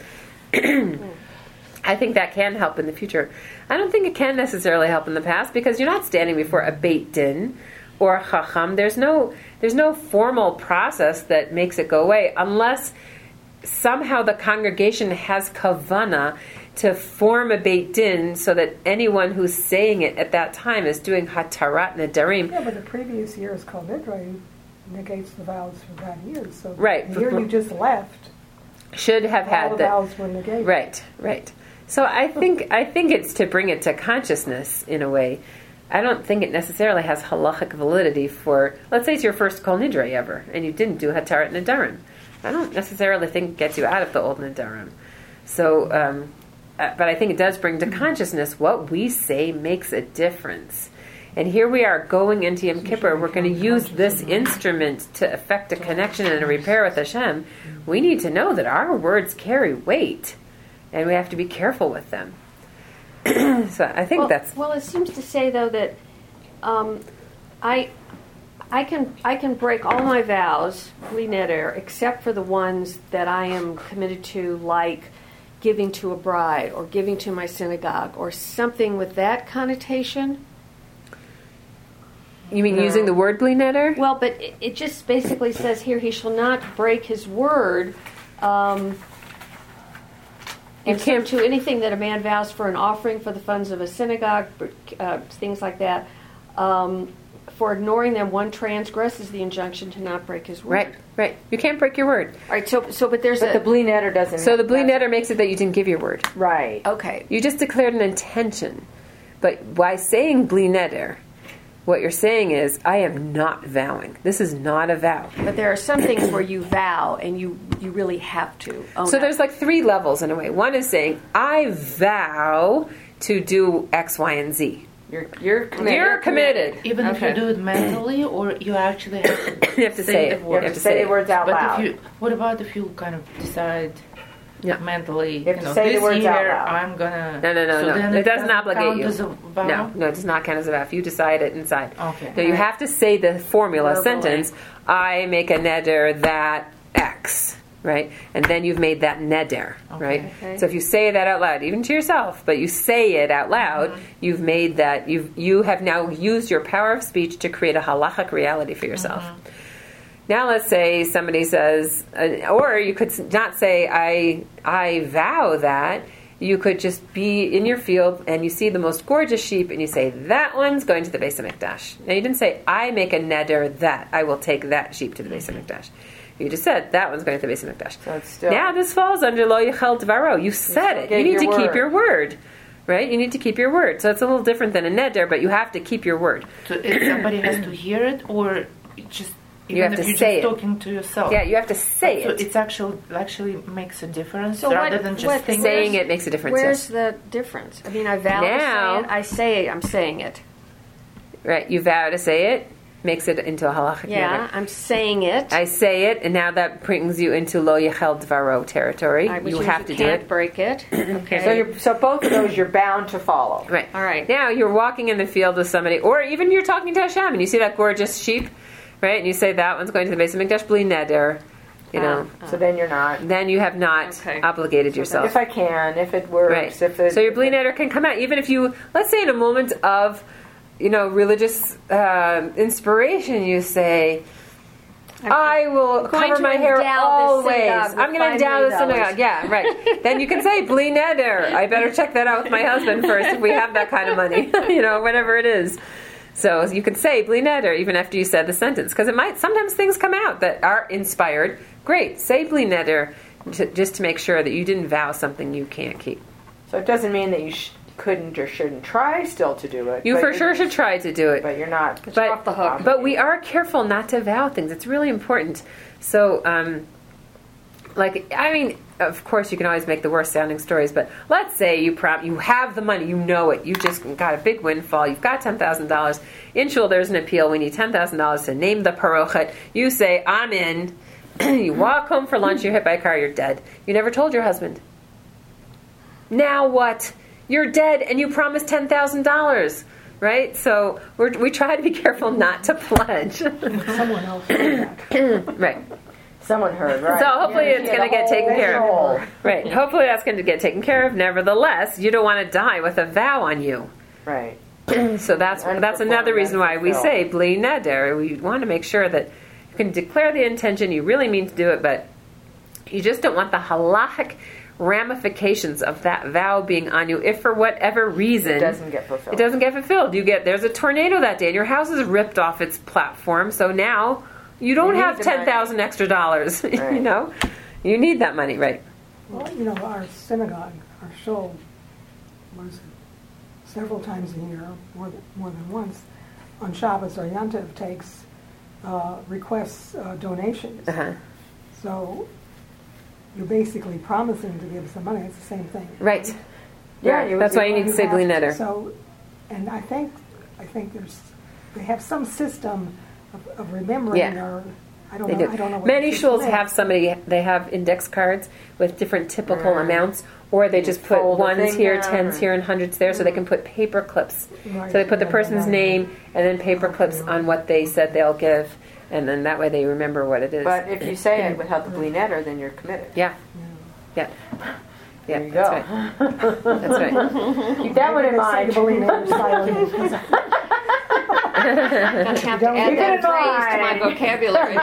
I think that can help in the future. I don't think it can necessarily help in the past because you're not standing before a beit din or a chacham. There's no there's no formal process that makes it go away unless somehow the congregation has kavana to form a beit din so that anyone who's saying it at that time is doing hatarat nedarim. Yeah, but the previous year's Kol Nidre negates the vows for that year. So Right. the year you just left, Should have all had the the vows were negated. right, right. So I think I think it's to bring it to consciousness in a way. I don't think it necessarily has halachic validity for, let's say it's your first Kol Nidre ever, and you didn't do Hatarat Nedarim. I don't necessarily think it gets you out of the old Nedarim. So, um, uh, but I think it does bring to consciousness what we say makes a difference. And here we are going into Yom Kippur. We're going to use this instrument to effect a connection and a repair with Hashem. We need to know that our words carry weight, and we have to be careful with them. So I think well, that's well. It seems to say though that um, I I can I can break all my vows, bli neder, except for the ones that I am committed to, like giving to a bride or giving to my synagogue or something with that connotation. You mean using the word bli neder? Well, but it, it just basically says here he shall not break his word. Um, You and so can't- to anything that a man vows for an offering for the funds of a synagogue, uh, things like that. Um, for ignoring them, one transgresses the injunction to not break his word. Right, right. You can't break your word. All right. So, so, but there's But a the bli neder doesn't. So the bli that's- neder makes it that you didn't give your word. Right. okay. You just declared an intention. But by saying bli neder, what you're saying is, I am not vowing. This is not a vow. But there are some things where you vow and you you really have to. Own So it. there's like three levels in a way. One is saying, I vow to do X, Y, and Z. You're you're committed. You're committed. Even if Okay. you do it mentally, or you actually have to You have to say it. the You word. have to say the words out But loud. if you, what about if you kind of decide Yeah. mentally, You have to know, say the this words year out loud. I'm gonna. No, no, no, so no. then It doesn't doesn't obligate count you. As a vow? No, no, it does not count as a vow. If you decide it inside. Okay. No, you have to say the formula Verbally. sentence, I make a neder that X, right? And then you've made that neder, right? Okay. So if you say that out loud, even to yourself, but you say it out loud, Mm-hmm. you've made that, you've, you have now used your power of speech to create a halachic reality for yourself. Mm-hmm. Now let's say somebody says, uh, or you could s- not say, I, I vow that. You could just be in your field and you see the most gorgeous sheep and you say, that one's going to the Beis HaMikdash. Now you didn't say, I make a neder that I will take that sheep to the Beis HaMikdash. You just said, that one's going to the Beis HaMikdash. So it's still- Now this falls under Lo Yichel Dvaro. You said still it. You gave need your to keep word. your word. Right? You need to keep your word. So it's a little different than a neder, but you have to keep your word. So if somebody has to hear it, or it just even You have if to you're say just it. talking to yourself. Yeah, you have to say so it. it's actually actually makes a difference So rather what- than just what- thinking. Saying it makes a difference. Where's Yes. the difference? I mean, I vow Now- to say it. I say it. I'm saying it. Right? You vow to say it, makes it into a halachic Yeah, neder. I'm saying it. I say it, and now that brings you into Lo Yichel Dvaro territory. All right, which You means have to you do can't it. break it. Okay. So you're so both of those you're bound to follow. Right. All right. Now you're walking in the field with somebody, or even you're talking to Hashem, and you see that gorgeous sheep, right? And you say that one's going to the Beis HaMikdash bli neder. You know, So then you're not. then you have not Okay. obligated yourself. If I can, if it works, Right. if it, So your bli neder can come out even if you, let's say, in a moment of, you know, religious uh, inspiration, you say, I will going cover to my hair endow this always. synagogue with I'm going to five endow the million dollars. synagogue. Yeah, right. Then you can say bli neder. I better check that out with my husband first if we have that kind of money. You know, whatever it is. So you can say bli neder even after you said the sentence, because it might sometimes things come out that are inspired. Great, say bli neder to, just to make sure that you didn't vow something you can't keep. So it doesn't mean that you sh- couldn't or shouldn't try still to do it. You but for you're- sure should try to do it. But you're not. But, off the hook. but we are careful not to vow things. It's really important. So, um, like, I mean, of course, you can always make the worst sounding stories. But let's say you prom- you have the money, you know it. You just got a big windfall. You've got ten thousand dollars. In shul, there's an appeal. We need ten thousand dollars to name the parochet. You say, I'm in. You walk home for lunch. You're hit by a car. You're dead. You never told your husband. Now what? You're dead, and you promised ten thousand dollars. Right? So we're, we try to be careful not to pledge. Someone else did that. Right. Someone heard, right? So hopefully Yeah, it's yeah, going to the get taken whole care of. roll. Right. Hopefully that's going to get taken care of. Nevertheless, you don't want to die with a vow on you. Right. So that's that's another reason why we say bli neder. We want to make sure that you can declare the intention, you really mean to do it, but you just don't want the halachic ramifications of that vow being on you if for whatever reason It doesn't get fulfilled. it doesn't get fulfilled. You get there's a tornado that day and your house is ripped off its platform, so now you don't You need have the ten thousand extra dollars. You Right. know, you need that money, right? Well, you know, our synagogue, our shul, was several times a year, more than, more than once, on Shabbos or Yom Tov takes, uh, requests uh, donations. Uh-huh. So you're basically promising to give some money. It's the same thing. Right. Yeah, you- That's why you need to say have- bli neder. So, and I think, I think there's, they have some system of, of remembering Yeah. or, I don't They know, do. I don't know what Many the system shuls is. have somebody, they have index cards with different typical Mm. amounts, or they just put fold the ones thing here, down, tens or- here, and hundreds there, so they can put paper clips. Right, So they put the yeah, person's yeah. name and then paper clips on what they said they'll give, and then that way they remember what it is. But if you say it without the bli neder, then you're committed. yeah, yeah, yeah. There you that's go. right. That's right. Keep that one in Maybe they mind. say bli neder silently, because I'm gonna have to Don't add keep that it in phrase to my mind. vocabulary.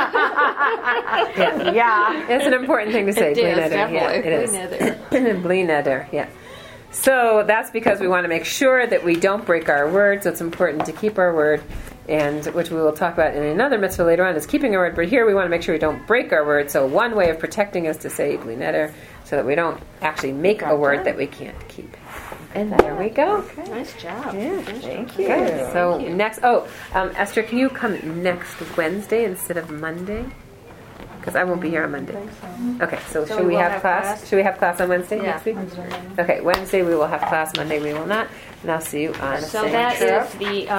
Yeah. Yeah. It's an important thing to say. It bli is, neder. Yeah, definitely. it is. Bli neder. Bli neder, yeah. So that's because we want to make sure that we don't break our word. So it's important to keep our word, and which we will talk about in another mitzvah later on is keeping our word. But here we want to make sure we don't break our word. So one way of protecting is to say bli neder, so that we don't actually make a word that we can't keep. And there we go. Nice job. Yeah. Thank you. Good. So next, oh, um, Esther, can you come next Wednesday instead of Monday? Because I won't be here on Monday. I think so. Okay, so, So should we we will have, have class? class? Should we have class on Wednesday Yeah. next week? Wednesday night. Okay, Wednesday we will have class. Monday we will not. And I'll see you on So Saturday. that is the. Uh,